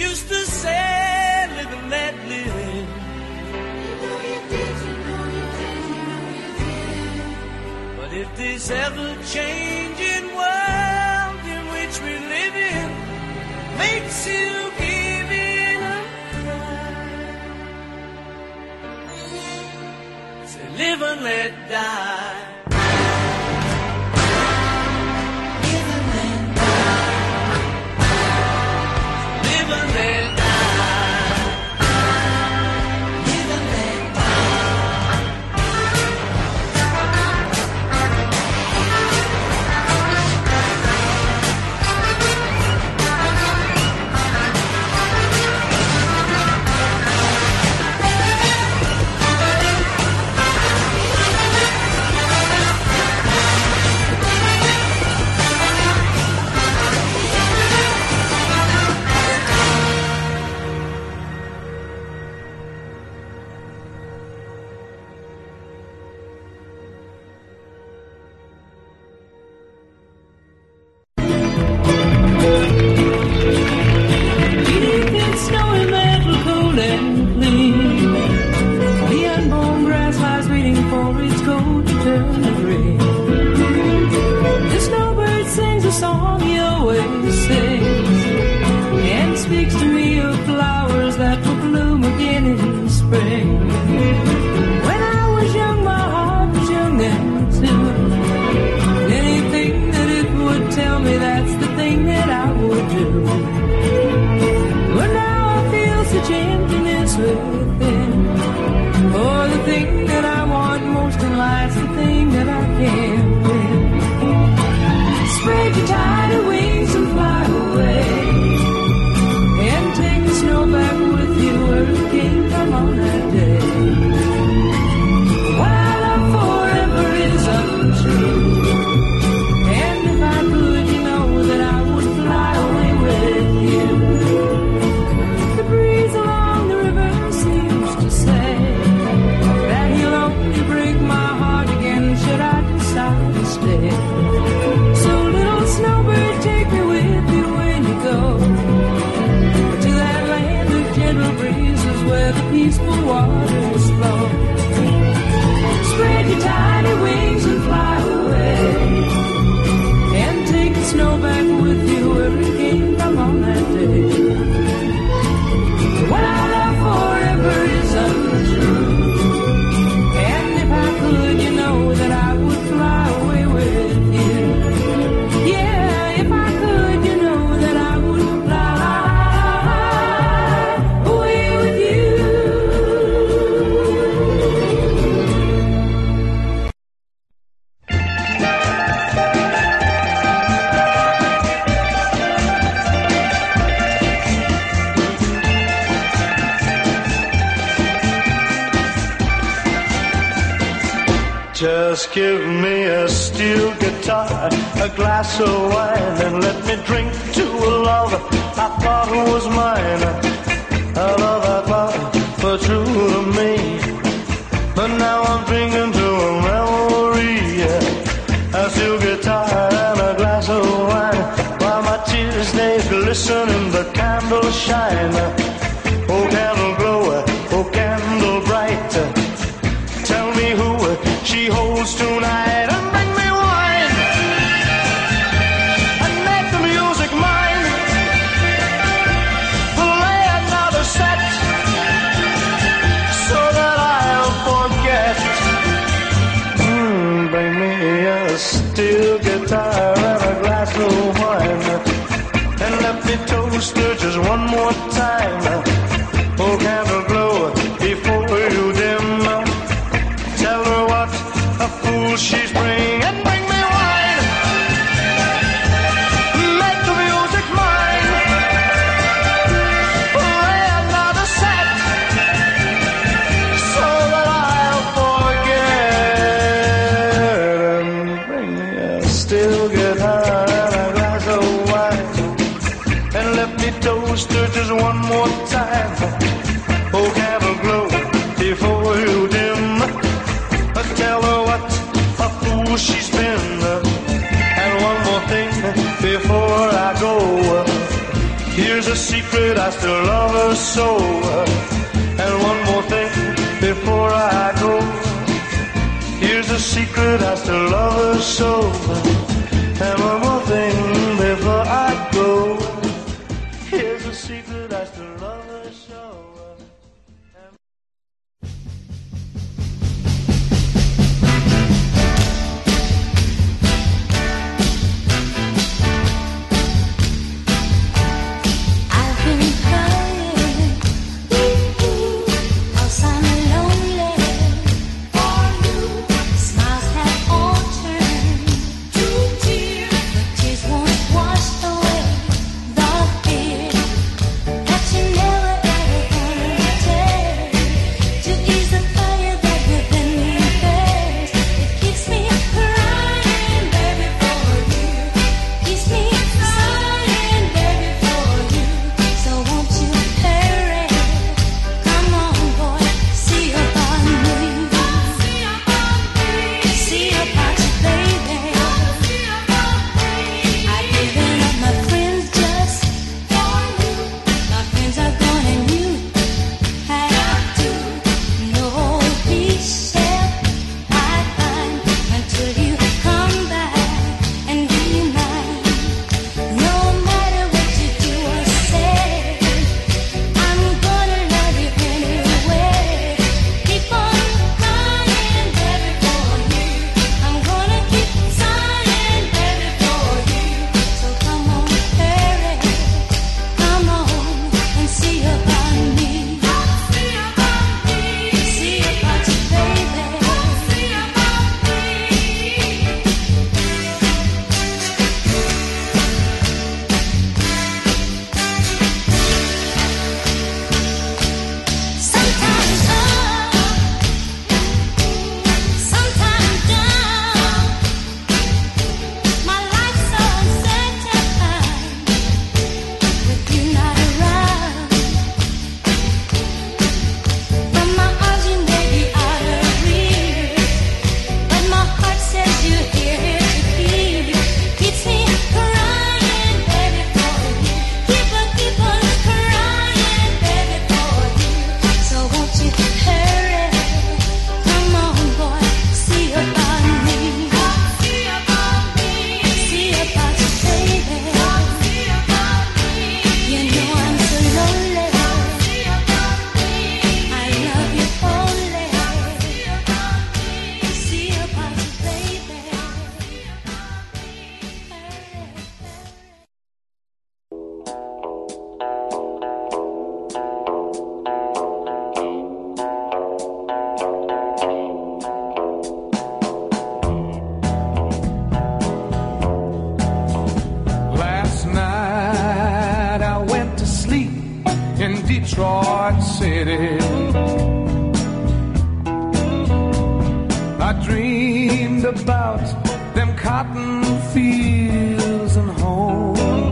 used to say, live and let live. But if this ever-changing world in which we live in makes you give it a try, say live and let die. Live and let die. Live and let die. Live and let it's snowing metal cold and clean. The unborn grass lies waiting for its coat to turn to green. The snowbird sings a song he always sings, and speaks to me of flowers that will bloom again in spring. When I was young, my heart was young then too. Anything that it would tell me, that's the thing that I would do. But now I feel such emptiness within. For the thing that I want most in life's the thing that I can't win. Spread your tiny wings and fly away, and take the snow back with you where it came from on that day. What I love forever is untrue, and if I could, you know that I would fly away with you. The breeze along the river seems to say that he'll only break my heart again should I decide to stay. So little snowbird, take me with you when you go to that land of gentle breezes where the peaceful waters flow. Spread your tiny wings and fly away, and take the snow back with you where it came from on that day. What I love forever is untrue, and if I could, you know that I would fly away with you. Yeah, if I could, you know that I would fly away with you. Just give me a steel guitar, a glass of wine, and let me drink to a love I thought was mine. A love I thought was true to me, but now I'm drinking to a memory. A steel guitar and a glass of wine, while my tears they glisten in the candle shine. Oh candle glow, oh candle bright, tell me who she holds tonight, and bring me wine and make the music mine. Play another set so that I'll forget. Bring me a steel guitar and a glass of wine, and let me toast her just one more time. Oh candle glow before you dim, tell her what a fool she's bringing, and bring me wine. Make the music mine. Play another set so that I'll forget. And bring me a steel guitar and a glass of wine, and let me toast her just one more time. Oh, candle glow before you dim, tell her what a fool she's been. And one more thing before I go, here's a secret, I still love her so. And one more thing before I go. Here's a secret, I still love her so. And one more thing before I go. Here's a secret, I still love her so. Detroit City. I dreamed about them cotton fields and home.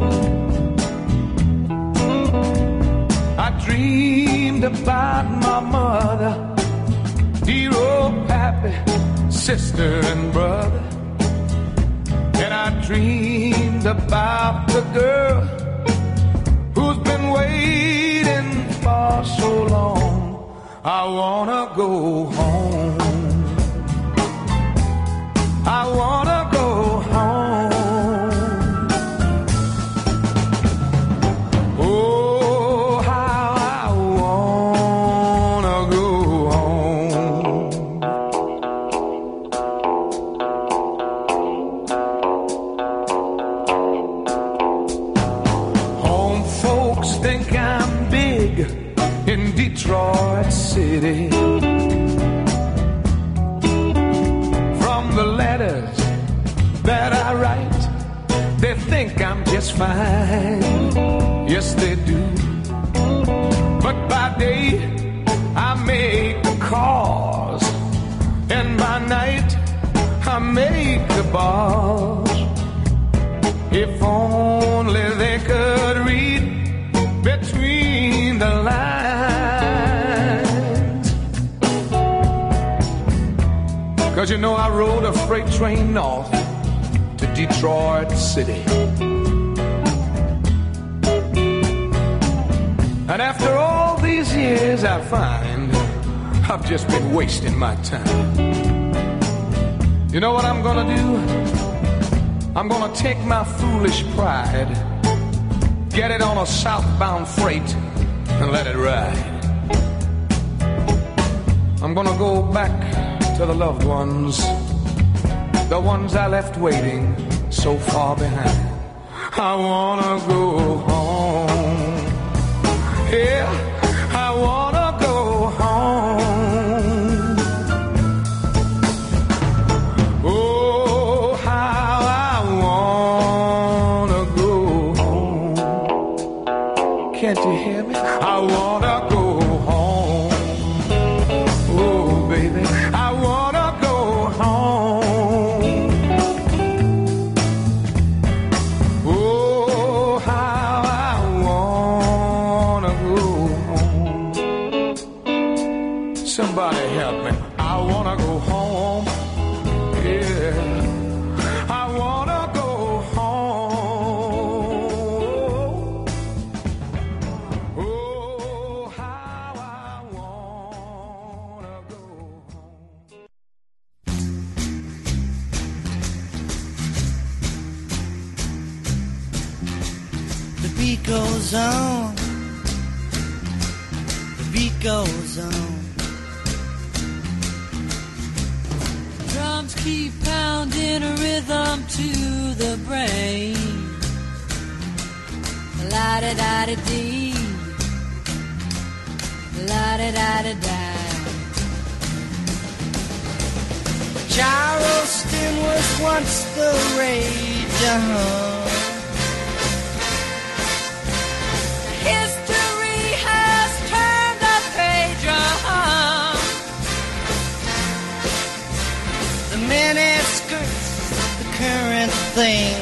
I dreamed about my mother, dear old pappy, sister and brother. And I dreamed about the girl who's been waiting for so long. I wanna go home. I wanna go home. Oh, how I wanna go home. Home folks think I'm big in Detroit City. From the letters that I write, they think I'm just fine. Yes, they do. But by day, I make the calls, and by night, I make the balls. If only they could read between the lines. 'Cause you know I rode a freight train north to Detroit City. And after all these years, I find I've just been wasting my time. You know what I'm gonna do? I'm gonna take my foolish pride, get it on a southbound freight, and let it ride. I'm gonna go back to the loved ones, the ones I left waiting so far behind. I wanna go home. Yeah, I wanna go home. Oh, how I wanna go home. Can't you hear me? I wanna go home. Oh, baby, I wanna go home. Oh, how I wanna go home. Somebody help me. I wanna go home. Yeah, I wanna go home. Oh, how I wanna go home. The beat goes on. The beat goes on. Drums keep pounding a rhythm to the brain. La-da-da-da-dee. La-da-da-da-da. Charleston was once the rage, History has turned the page, The miniskirts, the current thing,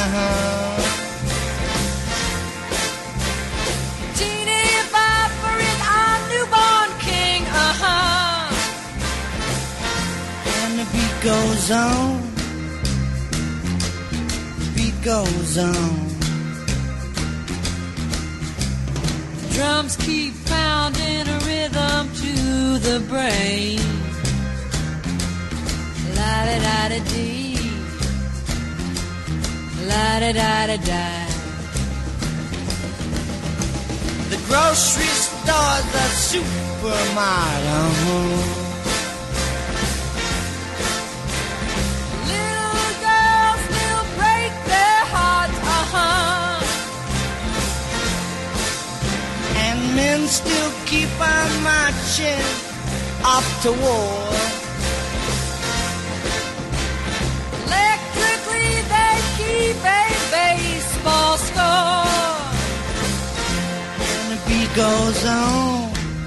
Teeny Bopper is our newborn king, And the beat goes on. The beat goes on. Drums keep pounding a rhythm to the brain. La-da-da-da-dee. La-da-da-da-da. The grocery store, the supermarket, Little girls still break their hearts, And men still keep on marching off to war. Electrically they keep a baseball score. And the beat goes on.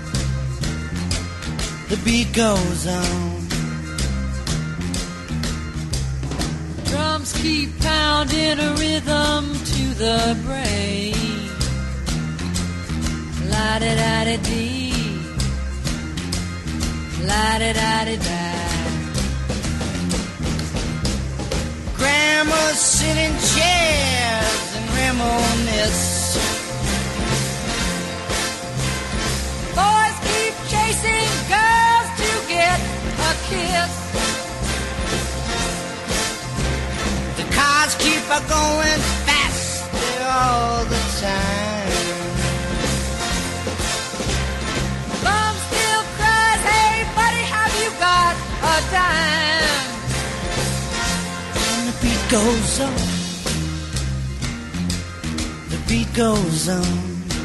The beat goes on. Drums keep pounding a rhythm to the brain. La-da-da-da-dee. La-da-da-da-da. Grandmas sit in chairs and reminisce. Boys keep chasing girls to get a kiss. The cars keep a going faster all the time. Mom still cries, hey buddy, have you got a dime? And the beat goes on. The beat goes on.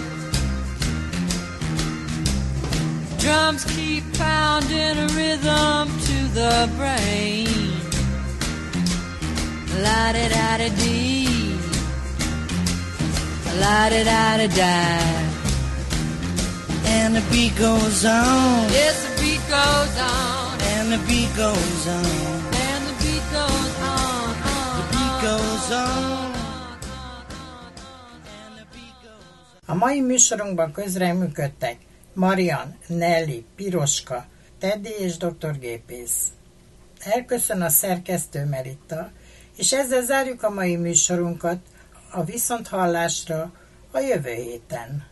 Drums keep pounding a rhythm to the brain. La-da-da-da-dee. La-da-da-da-da. And the beat goes on. Yes, the beat goes on. And the beat goes on. And the beat goes on. The beat goes on. A mai műsorunkban közreműködtek Marian, Nelly, Piroska, Teddy és Dr. Gépész. Elköszön a szerkesztő Meritta, és ezzel zárjuk a mai műsorunkat, a viszonthallásra a jövő héten.